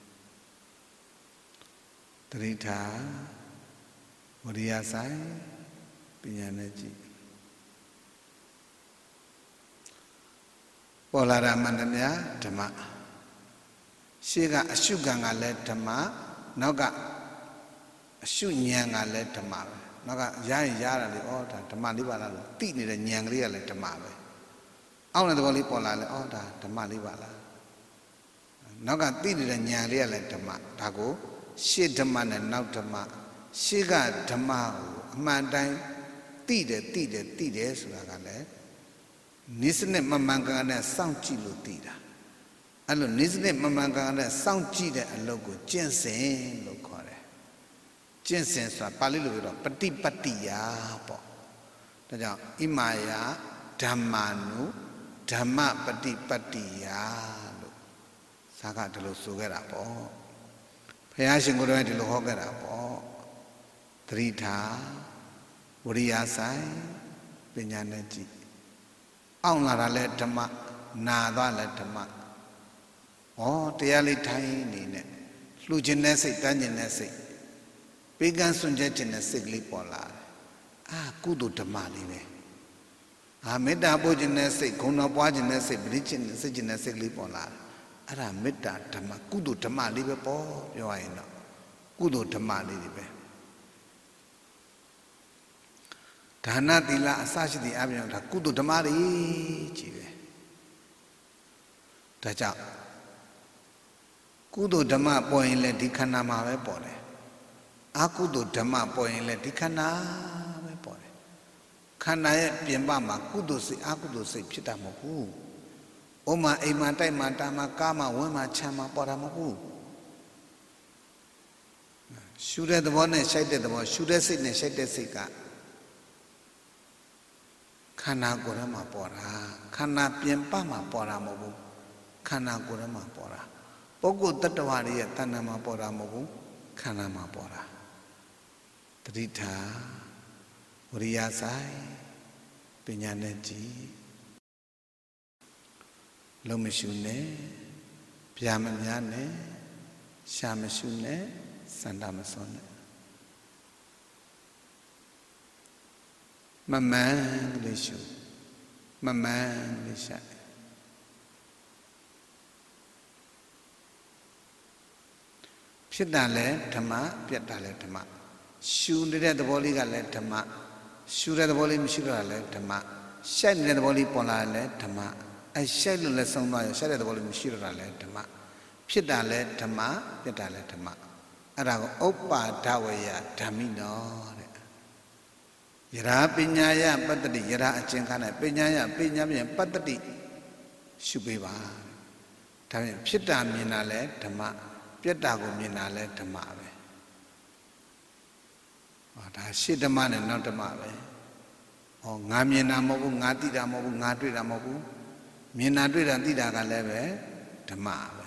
တတိထားဝရိယဆိုင်ပညာနဲ့ကြည့်ပေါ်လာတာမှန်တယ်များဓမ္မရှေ့ကအရှုခံကလည်းဓမ္မနောက်ကအရှုဉာဏ်ကလည်းဓမ္မပဲနောက်ကရရင်ရတာလေဩဒါဓမ္မလေးပါလားလို့သိနေတဲ့ဉာဏ်ကလေးကလည်းဓမ္မပဲအောက်တဲ့သဘောလေးပေါ်လာလဲဩဒါဓမ္မလေးပါလားနောက်ကသိနေတဲ့ဉာဏ်လေးကလည်းဓမ္မဒါကိုရှေ့ဓမ္မနဲ့နောက်ဓမ္မရှေ့ကဓမ္မကိုအမှန်တိုင်းသိတယ်သိတယ်သိတယ်ဆိုတာကလည်းနိစ္စနဲ့မမှန်ကန်နဲ့စောင့်ကြည့်လို့သိတာအဲ့လိုနိစ္စနဲ့မမှန်ကန်နဲ့စောင့်ကြည့်တဲ့အလုပ်ကိုကျင့်စဉ်လို့ခေါ်တယ်ကျင့်စဉ်ဆိုတာပါဠိလိုပြောတော့ပฏิပတ္တိယပေါ့ဒါကြောင့်ဣမာယဓမ္မာနုဓမ္မပฏิပတ္တိယလို့ဇာကဒီလိုဆိုခဲ့တာပေါ့ဘုရားရှင်ကိုယ်တော်ကဒီလိုဟောခဲ့တာပေါ့သတိထားဝရိယဆိုင်ပညာနဲ့ကြည့်အောင်လာတာလဲဓမ္မနာသွားလဲဓမ္မဩတရားလေးထိုင်နေနဲ့လှူခြင်းနဲ့စိတ်တန်းခြင်းနဲ့စိတ်ပေးကမ်းစွန့်ကြဲခြင်းနဲ့စိတ်ကလေးပေါ်လာတယ်အာကုသိုလ်ဓမ္မလေးပဲအာမေတ္တာပို့ခြင်းနဲ့စိတ်ဂုဏ်တော်ပွားခြင်းနဲ့စိတ်ပရိခြင်းနဲ့စိတ်ခြင်းနဲ့စိတ်ကလေးပေါ်လာတယ်အဲ့ဒါမေတ္တာဓမ္မကုသိုလ်ဓမ္မလေးပဲပေါ့ပြောရရင်တော့ကုသိုလ်ဓမ္မလေးတွေပဲဒါနသီလအစရှိသည့်အပြင်ဒါကုသိုလ်ဓမ္မတွေကြီးပဲဒါကြောင့်ကုသိုလ်ဓမ္မပေါ်ရင်လည်းဒီခန္ဓာမှာပဲပေါ်တယ်အကုသိုလ်ဓမ္မပေါ်ရင်လည်းဒီခန္ဓာပဲပေါ်တယ်ခန္ဓာရဲ့ပြင်ပမှာကုသိုလ်စိတ်အကုသိုလ်စိတ်ဖြစ်တာမဟုတ်ဘူးဥမာအိမ်မှာတိုက်မှာတာမှာကားမှာဝန်းမှာခြံမှာပေါ်တာမဟုတ်ဘူးရှုတဲ့သဘောနဲ့ရှိုက်တဲ့သဘောရှုတဲ့စိတ်နဲ့ရှိုက်တဲ့စိတ်ကခန္ဓာကိုယ်ထဲမှာပေါ်တာခန္ဓာပြင်ပမှာပေါ်တာမဟုတ်ဘူးခန္ဓာကိုယ်ထဲမှာပေါ်တာပုဂ္ဂိုလ်တ attva တွေရဲ့တဏ္ဍာမှာပေါ်တာမဟုတ်ဘူးခန္ဓာမှာပေါ်တာတတိထားဝရိယဆိုင်ပညာနဲ့ကြည်လုံးမရှုနဲ့ဗျာမများနဲ့ရှာမရှုနဲ့စန္ဒမစွန်းနဲ့မမှန်လေးရှုမမှန်လေးရှာဖြစ်တာလဲဓမ္မပြတ်တာလဲဓမ္မရှုနေတဲ့သဘောလေးကလည်းဓမ္မရှုတဲ့သဘောလေးမရှိတော့တာလဲဓမ္မရှိုက်နေတဲ့သဘောလေးပေါ်လာလဲဓမ္မအဲရှိုက်လို့လဲဆုံးသွားရရှိုက်တဲ့သဘောလေးမရှိတော့တာလဲဓမ္မဖြစ်တာလဲဓမ္မပြတ်တာလဲဓမ္မအဲ့ဒါကိုဥပ္ပါဒဝယဓမ္မိနောတဲ့ယရာပညာယပတ္တိယရာအကျဉ်းခါနဲ့ပညာယပညာဖြင့်ပတ္တိရှုပေးပါဒါဖြင့်ဖြစ်တာမြင်တာလဲဓမ္မပြတ်တာကိုမြင်တာလဲဓမ္မပဲဟောဒါရှေ့ဓမ္မနဲ့နောက်ဓမ္မပဲဟောငါမြင်တာမဟုတ်ဘူးငါသိတာမဟုတ်ဘူးငါတွေ့တာမဟုတ်ဘူးမြင်တာတွေ့တာသိတာကလည်းပဲဓမ္မပဲ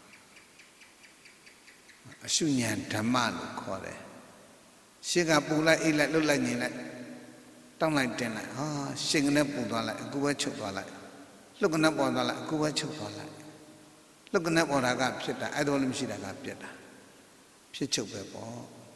အရှုဉဏ်ဓမ္မလို့ခေါ်တယ်ရှေ့ကပူလိုက်အိတ်လိုက်လှုပ်လိုက်ငြိမ်လိုက်တောင်းလိုက်တင်လိုက်ဟာရှင်းကနေပူသွားလိုက်အခုပဲချုပ်သွားလိုက်လှုပ်ကနေပေါ်သွားလိုက်အခုပဲချုပ်သွားလိုက်လှုပ်ကနေပေါ်တာကဖြစ်တာအဲ့ဒါလည်းမရှိတာကပြတ်တာဖြစ်ချုပ်ပဲပေါ့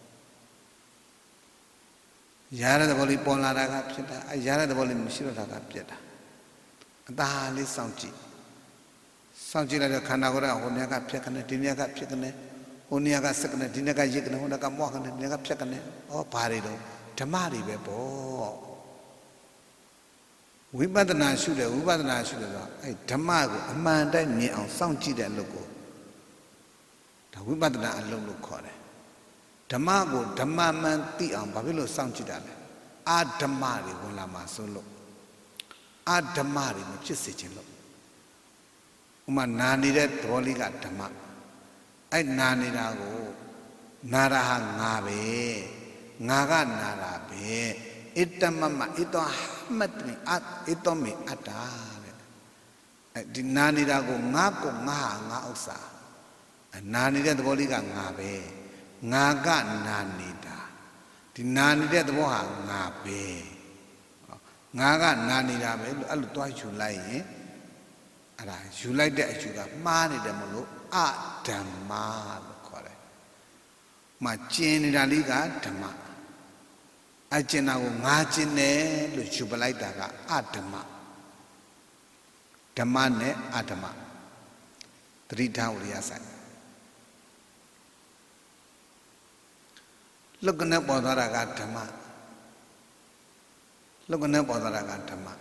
ရတဲ့သဘောလေးပေါ်လာတာကဖြစ်တာအဲရတဲ့သဘောလေးမရှိတော့တာကပြတ်တာအသာလေးစောင့်ကြည့်စောင့်ကြည့်လိုက်တော့ခန္ဓာကိုယ်ကဟိုနေရာကဖြစ်ကနေဒီနေရာကဖြစ်ကနေဟိုနေရာကစက်ကနေဒီနေရာကရစ်ကနေဟိုနေရာကမော့ကနေဒီနေရာကဖြတ်ကနေဩဘာတွေတော့ဓမ္မတွေပဲပေါ့ဝိပဿနာရှုတယ်ဝိပဿနာရှုတယ်ဆိုတော့အဲဓမ္မကိုအမှန်တိုင်းမြင်အောင်စောင့်ကြည့်တဲ့အလုပ်ကိုဒါဝိပဿနာအလုပ်လို့ခေါ်တယ်ဓမ္မကိုဓမ္မမှန်သိအောင်ဘာဖြစ်လို့စောင့်ကြည့်တာလဲအာဓမ္မတွေဝင်လာမှာဆိုလို့အာဓမ္မတွေမဖြစ်စေချင်လို့ဥမာနာနေတဲ့သဘောလေးကဓမ္မအဲ့နာနေတာကိုနာတာဟာငါပဲငါကနာတာပဲဣတမမဣတောမတ်မိအဣတောမေအတ္တာတဲ့အဲ့ဒီနာနေတာကိုငါကိုငါဟာငါဥစ္စာနာနေတဲ့သဘောလေးကငါပဲငါကနာနေတာဒီနာနေတဲ့သဘောဟာငါပဲငါကနာနေတာပဲလို့အဲ့လိုတွားယူလိုက်ရင်အဲ့ဒါယူလိုက်တဲ့အယူကမှားနေတယ်မလို့အဓမ္မလို့ခေါ်တယ်။မှကျင်နေတာလေးကဓမ္မအကျင်တာကိုငါကျင်တယ်လို့ယူပလိုက်တာကအဓမ္မဓမ္မနဲ့အဓမ္မသတိထားဝိရိယဆိုင်လုတ်ကနေပေါ်သွားတာကဓမ္မလုတ်ကနေပေါ်သွားတာကဓမ္မ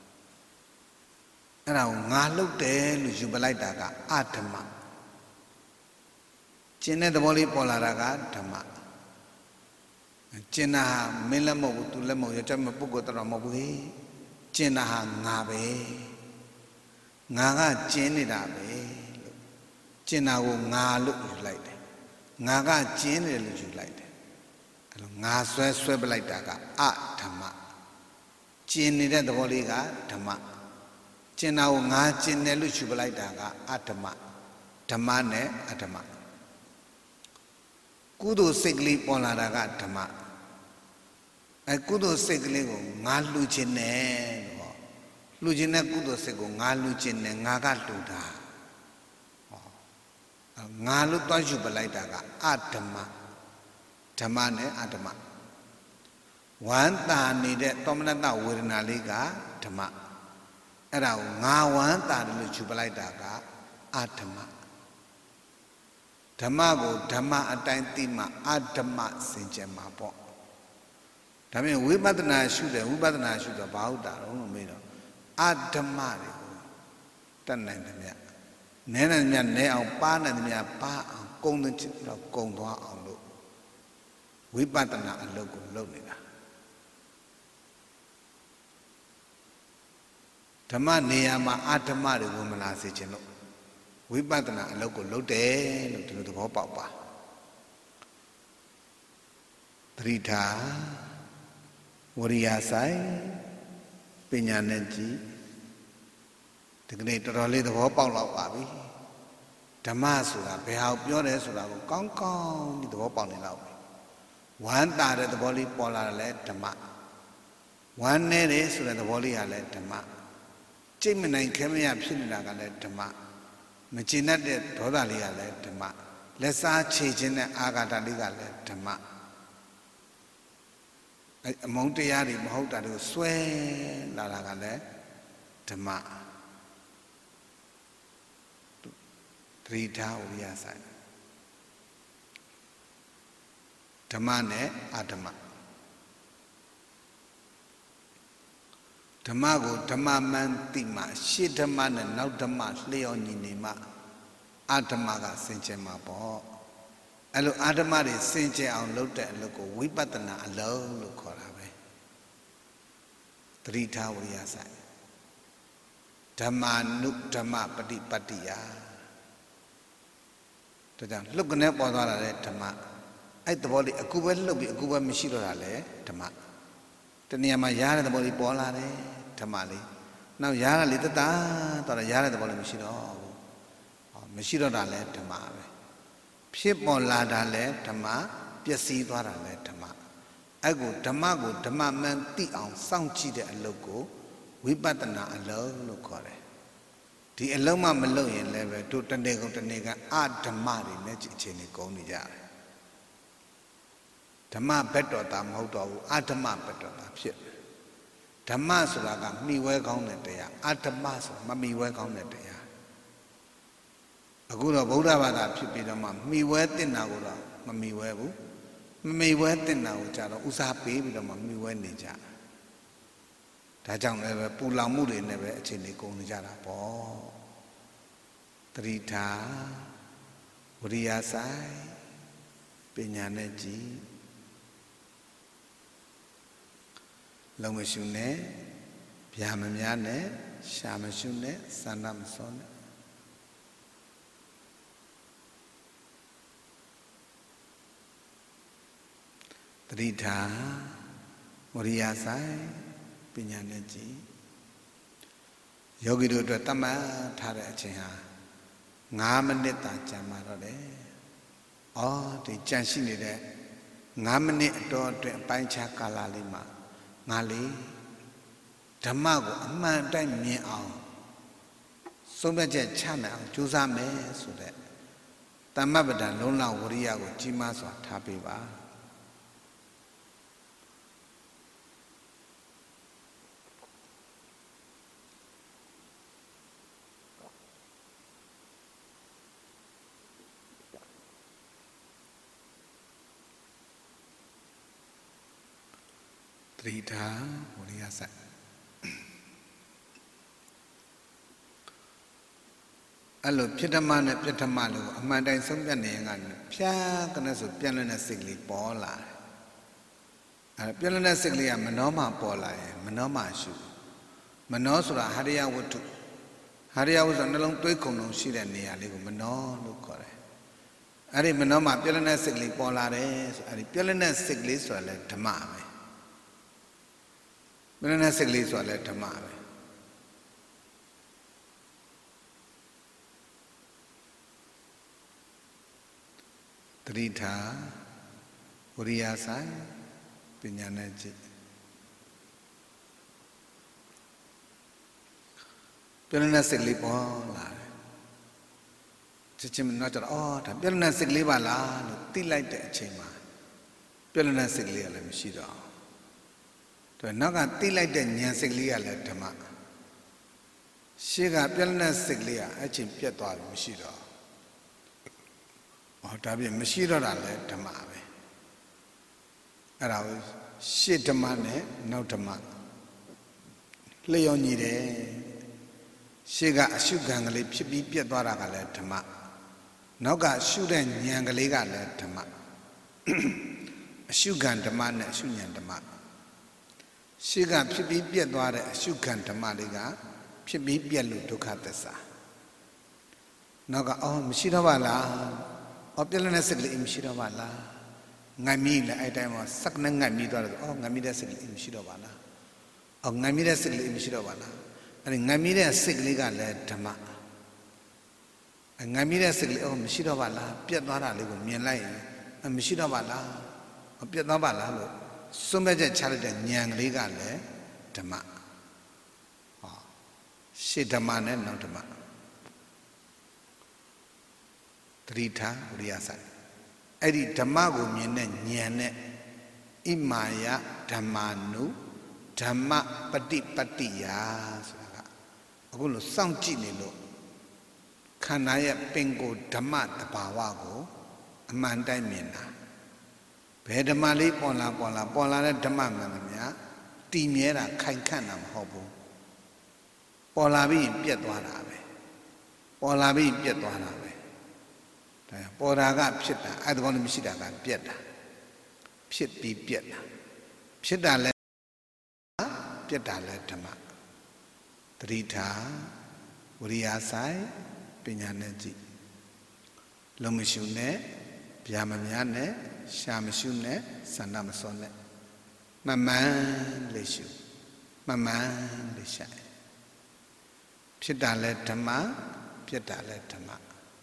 အဲ့ဒါကိုငါလုတ်တယ်လို့ယူပလိုက်တာကအဓမ္မကျင်တဲ့သဘောလေးပေါ်လာတာကဓမ္မကျင်နာမင်းလည်းမဟုတ်ဘူးသူလည်းမဟုတ်ရတဲ့ပုဂ္ဂိုလ်တော်မဟုတ်ဘူးကျင်နာဟာငါပဲငါကကျင်နေတာပဲလို့ကျင်နာကိုငါလို့ယူလိုက်တယ်ငါကကျင်တယ်လို့ယူလိုက်တယ်အဲ့လိုငါဆွဲဆွဲပလိုက်တာကအဓမ္မကျင်နေတဲ့သဘောလေးကဓမ္မကျင်နာကိုငါကျင်တယ်လို့ယူပလိုက်တာကအဓမ္မဓမ္မနဲ့အဓမ္မကုသိုလ်စိတ်ကလေးပေါ်လာတာကဓမ္မအဲကုသိုလ်စိတ်ကလေးကိုငါလှူခြင်းနဲ့ဟောလှူခြင်းနဲ့ကုသိုလ်စိတ်ကိုငါလှူခြင်းနဲ့ငါကလှူတာဟောငါလို့တွားယူပလိုက်တာကအဓမ္မဓမ္မနဲ့အဓမ္မဝမ်းသာနေတဲ့သောမနတဝေဒနာလေးကဓမ္မအဲ့ဒါကိုငါဝမ်းသာတယ်လို့ယူပလိုက်တာကအဓမ္မဓမ္မကိုဓမ္မအတိုင်းသိမှအဓမ္မစင်ကြယ်မှာပေါ့ဒါပေမဲ့ဝိပဿနာရှုတယ်ဝိပဿနာရှုတော့ဘာဟုတ်တာတော့လို့မေးတော့အဓမ္မတွေကိုတတ်နိုင်တယ်မြတ်နဲနိုင်မြတ်နဲအောင်ပါနိုင်တယ်မြတ်ပါအောင်ကုံတဲ့တော့ကုံသွားအောင်လို့ဝိပဿနာအလုပ်ကိုလုပ်နေတာဓမ္မနေရာမှာအဓမ္မတွေကိုမလာစေခြင်းလို့ဝိပဿနာအလုပ်ကိုလုပ်တယ်လို့ဒီလိုသဘောပေါက်ပါသတိထားဝရိယဆိုင်ပညာနဲ့ကြည့်ဒီကနေ့တော်တော်လေးသဘောပေါက်တော့ပါပြီဓမ္မဆိုတာဘယ်ဟာပြောတယ်ဆိုတာကိုကောင်းကောင်းဒီသဘောပေါက်နေတော့ပြီဝမ်းသာတဲ့သဘောလေးပေါ်လာတယ်လဲဓမ္မဝမ်းနေတယ်ဆိုတဲ့သဘောလေးကလည်းဓမ္မကြိတ်မနိုင်ခဲမရဖြစ်နေတာကလည်းဓမ္မမကျေနပ်တဲ့ဒေါသလေးကလည်းဓမ္မလက်စားချေခြင်းနဲ့အာဃာတလေးကလည်းဓမ္မအဲအမုန်းတရားတွေမဟုတ်တာတွေကိုစွဲလာတာကလည်းဓမ္မသတိထားဝိရိယဆိုင်ဓမ္မနဲ့အဓမ္မဓမ္မကိုဓမ္မမှန်သိမှရှေ့ဓမ္မနဲ့နောက်ဓမ္မလျှော်ညီနေမှအဓမ္မကစင်ကြယ်မှာပေါ့အဲ့လိုအဓမ္မတွေစင်ကြယ်အောင်လုပ်တဲ့အလုပ်ကိုဝိပဿနာအလုပ်လို့ခေါ်တာပဲသတိထားဝိရိယဆိုင်ဓမ္မာနုဓမ္မပฏิပတ္တိယဒါကြောင့်လှုပ်ကနေပေါ်သွားတာလေဓမ္မအဲ့သဘောလေးအခုပဲလှုပ်ပြီးအခုပဲမရှိတော့တာလေဓမ္မတဏှာမှာရားတဲ့သဘောလေးပေါ်လာတယ်ဓမ္မလေးနောက်ရားတာလေးတတတော်တယ်ရားတဲ့သဘောလေးမရှိတော့ဘူးဟောမရှိတော့တာလဲဓမ္မပဲဖြစ်ပေါ်လာတာလဲဓမ္မပျက်စီးသွားတာလဲဓမ္မအဲ့ကိုဓမ္မကိုဓမ္မမှန်သိအောင်စောင့်ကြည့်တဲ့အလုပ်ကိုဝိပဿနာအလုပ်လို့ခေါ်တယ်ဒီအလုံးမမလုပ်ရင်လည်းပဲတို့တနေ့ကုန်တနေ့ကအဓမ္မတွေနဲ့အခြေအနေကုန်နေကြတယ်ဓမ္မဘက်တော်တာမဟုတ်တော့ဘူးအဓမ္မဘက်တော်တာဖြစ်ဓမ္မဆိုတာကမှီဝဲကောင်းတဲ့တရားအဓမ္မဆိုတာမမှီဝဲကောင်းတဲ့တရားအခုတော့ဗုဒ္ဓဘာသာဖြစ်ပြီးတော့မှမှီဝဲတင်တာကိုတော့မမှီဝဲဘူးမမှီဝဲတင်တာကိုကြတော့ဥစားပေးပြီးတော့မှမှီဝဲနေကြဒါကြောင့်လည်းပဲပူလောင်မှုတွေနဲ့ပဲအခြေအနေကုန်နေကြတာပေါ့သတိထားဝိရိယဆိုင်ပညာနဲ့ကြည်လုံးမရှုနဲ့ဗျာမများနဲ့ရှာမရှုနဲ့စန္ဒမစောနဲ့သတိထားဝရိယဆိုင်ပညာနဲ့ကြည်ယောဂီတို့အတွက်တတ်မှတ်ထားတဲ့အချိန်ဟာ၅မိနစ်သာကြာမှာတော့တယ်။အော်ဒီကြံရှိနေတဲ့၅မိနစ်အတော်အတွင်းအပိုင်းခြားကာလလေးမှာငါလေးဓမ္မကိုအမှန်တိုင်းမြင်အောင်ဆုံးဖြတ်ချက်ချနိုင်အောင်ကြိုးစားမယ်ဆိုတဲ့တမ္မပဒံလုံးလဝရိယကိုကြီးမားစွာထားပေးပါသတိထားဝရိယဆိုင်အဲ့လိုဖြစ်ဓမ္မနဲ့ပြဋ္ဌမလို့အမှန်တိုင်းဆုံးဖြတ်နေရင်ကဖြားကနေဆိုပြန်လည်တဲ့စိတ်ကလေးပေါ်လာတယ်အဲပြလနဲ့စိတ်ကလေးကမနှောမှပေါ်လာရင်မနှောမှရှုမနှောဆိုတာဟရိယဝတ္ထုဟရိယဝတ္ထုနှလုံးသွေးခုံလုံးရှိတဲ့နေရာလေးကိုမနှောလို့ခေါ်တယ်အဲ့ဒီမနှောမှပြလနဲ့စိတ်ကလေးပေါ်လာတယ်ဆိုအဲ့ဒီပြလနဲ့စိတ်ကလေးဆိုတာလဲဓမ္မပဲပြလနဲ့စိတ်ကလေးဆိုတာလဲဓမ္မပဲတတိထားဝရိယဆိုင်ပညာနဲ့ကြည့်ပြလနဲ့စိတ်ကလေးပေါ်လာတယ်ချက်ချင်းတော့ကျတော့အော်ဒါပြလနဲ့စိတ်ကလေးပါလားလို့သိလိုက်တဲ့အချိန်မှာပြလနဲ့စိတ်ကလေးကလည်းမရှိတော့ဘူးသူနောက်ကသိလိုက်တဲ့ဉာဏ်စိတ်ကလေးကလည်းဓမ္မရှေ့ကပြလနဲ့စိတ်ကလေးကအချိန်ပြတ်သွားပြီမရှိတော့ဟောဒါပြင်မရှိတော့တာလည်းဓမ္မပဲအဲ့ဒါကိုရှေ့ဓမ္မနဲ့နောက်ဓမ္မလျော်ညီတယ်ရှေ့ကအရှုခံကလေးဖြစ်ပြီးပြတ်သွားတာကလည်းဓမ္မနောက်ကရှုတဲ့ဉာဏ်ကလေးကလည်းဓမ္မအရှုခံဓမ္မနဲ့အရှုဉာဏ်ဓမ္မရှေ့ကဖြစ်ပြီးပြတ်သွားတဲ့အရှုခံဓမ္မလေးကဖြစ်ပြီးပြတ်လို့ဒုက္ခသစ္စာနောက်ကအော်မရှိတော့ပါလားအော်ပြလနဲ့စိတ်ကလေးမရှိတော့ပါလားငတ်မိလဲအဲ့တိုင်းမှာစက်နဲ့ငတ်မိသွားတယ်အော်ငတ်မိတဲ့စိတ်ကလေးမရှိတော့ပါလားအော်ငတ်မိတဲ့စိတ်ကလေးမရှိတော့ပါလားအဲ့ဒီငတ်မိတဲ့စိတ်ကလေးကလည်းဓမ္မအငတ်မိတဲ့စိတ်ကလေးအော်မရှိတော့ပါလားပြတ်သွားတာလေးကိုမြင်လိုက်ရင်မရှိတော့ပါလားပြတ်သွားပါလားလို့စွန့်မဲ့ချက်ချလိုက်တဲ့ဉာဏ်ကလေးကလည်းဓမ္မဟောရှေ့ဓမ္မနဲ့နောက်ဓမ္မတတိထားဝိရိယဆိုင်အဲ့ဒီဓမ္မကိုမြင်တဲ့ဉာဏ်နဲ့ဣမာယဓမ္မာနုဓမ္မပฏิပတ္တိယဆိုတာကအခုလို့စောင့်ကြည့်နေလို့ခန္ဓာရဲ့ပင်ကိုဓမ္မတဘာဝကိုအမှန်တိုင်းမြင်တာဘယ်ဓမ္မလေးပေါ်လာပေါ်လာပေါ်လာတဲ့ဓမ္မမှန်သမျှတည်မြဲတာခိုင်ခန့်တာမဟုတ်ဘူးပေါ်လာပြီးပြတ်သွားတာပဲပေါ်လာပြီးပြတ်သွားတာပဲဒါပေါ်တာကဖြစ်တာအဲ့ဒါကောလည်းမရှိတာကပြတ်တာဖြစ်ပြီးပြတ်တာဖြစ်တာလဲပြတ်တာလဲဓမ္မတတိထားဝိရိယဆိုင်ပညာနဲ့ကြည့်လုံးမရှိနဲ့ဗျာမများနဲ့ရှာမရှိနဲ့စန္ဒမစောနဲ့မမှန်လေးရှုမမှန်လေးရှာဖြစ်တာလဲဓမ္မပြတ်တာလဲဓမ္မ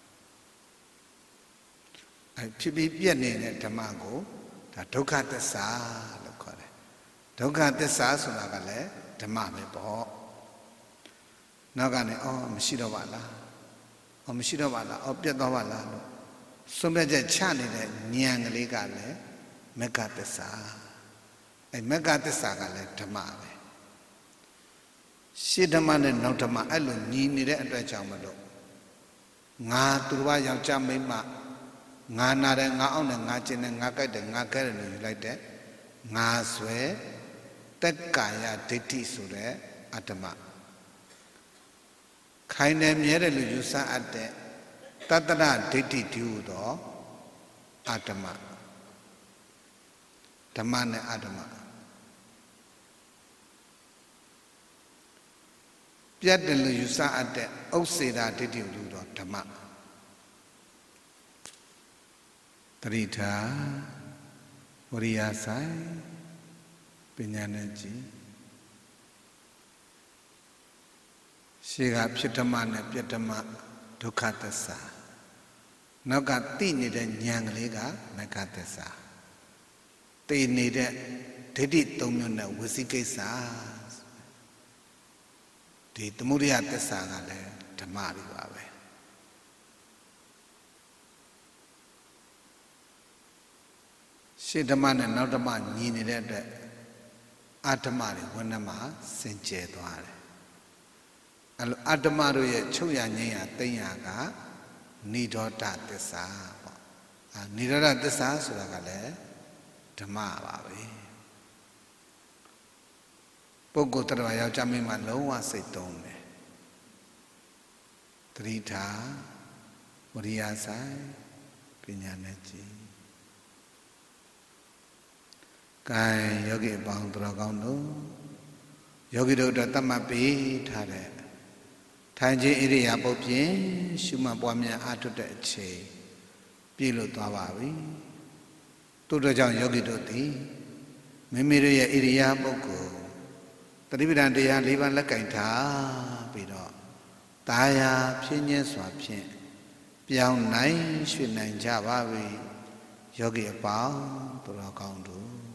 အဲဖြစ်ပြီးပြတ်နေတဲ့ဓမ္မကိုဒါဒုက္ခသစ္စာလို့ခေါ်တယ်ဒုက္ခသစ္စာဆိုတာကလည်းဓမ္မပဲပေါ့နောက်ကနေအော်မရှိတော့ပါလားအော်မရှိတော့ပါလားအော်ပြတ်သွားပါလားလို့ဆုံးဖြတ်ချက်ချနေတဲ့ဉာဏ်ကလေးကလည်းမက္ခသစ္စာအဲမက္ခသစ္စာကလည်းဓမ္မပဲရှေ့ဓမ္မနဲ့နောက်ဓမ္မအဲ့လိုညီနေတဲ့အတွက်ကြောင့်မလို့ငါသူတစ်ပါးယောက်ျားမိန်းမငါနာတယ်ငါအောင်တယ်ငါကျင်တယ်ငါကြိုက်တယ်ငါကဲတယ်လို့ယူလိုက်တဲ့ငါဆွဲတက်ကာယဒိဋ္ဌိဆိုတဲ့အတ္တမခိုင်တယ်မြဲတယ်လို့ယူဆအပ်တဲ့တတ္တရဒိဋ္ဌိဒီဟုသောအတ္တမဓမ္မနဲ့အတ္တမပြတ်တယ်လို့ယူဆအပ်တဲ့ဥစ္စေတာဒိဋ္ဌိဟုသောဓမ္မတတိထားဝရိယဆိုင်ပညာနဲ့ကြည့်ရှေ့ကဖြစ်ဓမ္မနဲ့ပြတ်ဓမ္မဒုက္ခသစ္စာနောက်ကသိနေတဲ့ဉာဏ်ကလေးကမက္ခသစ္စာသိနေတဲ့ဒိဋ္ဌိသုံးမျိုးနဲ့ဝစီကိစ္စဒီသမုဒယသစ္စာကလည်းဓမ္မတွေပါပဲရှေ့ဓမ္မနဲ့နောက်ဓမ္မညီနေတဲ့အတွက်အဓမ္မတွေဝဏ္ဏမှာစင်ကြယ်သွားတယ်အဲ့လိုအဓမ္မတို့ရဲ့ချုပ်ရငြိမ်းရသိမ့်ရကနိရောဓသစ္စာပေါ့အာနိရောဓသစ္စာဆိုတာကလည်းဓမ္မပါပဲပုဂ္ဂိုလ်တရားယောက်ျားမင်းမှလုံးဝစိတ်သုံးတယ်တတိထားဝရိယဆိုင်ပညာနဲ့ကြည့် gain yogi bang dragando yogi do tatamapi thare thanji iriya bopin shuma bwamya atutte che pi lo twa ba wi tu do jaung yogi do ti mimi ro ye iriya bokko tatipidanတရား၄ပါးလက်ကင်ထားပြီးတော့တာယာဖြစ်ညင်းစွာဖြင့်ပြောင်းနိုင်ရွှေ့နိုင်ကြပါပြီယောဂီအပေါင်းသူတော်ကောင်းတို့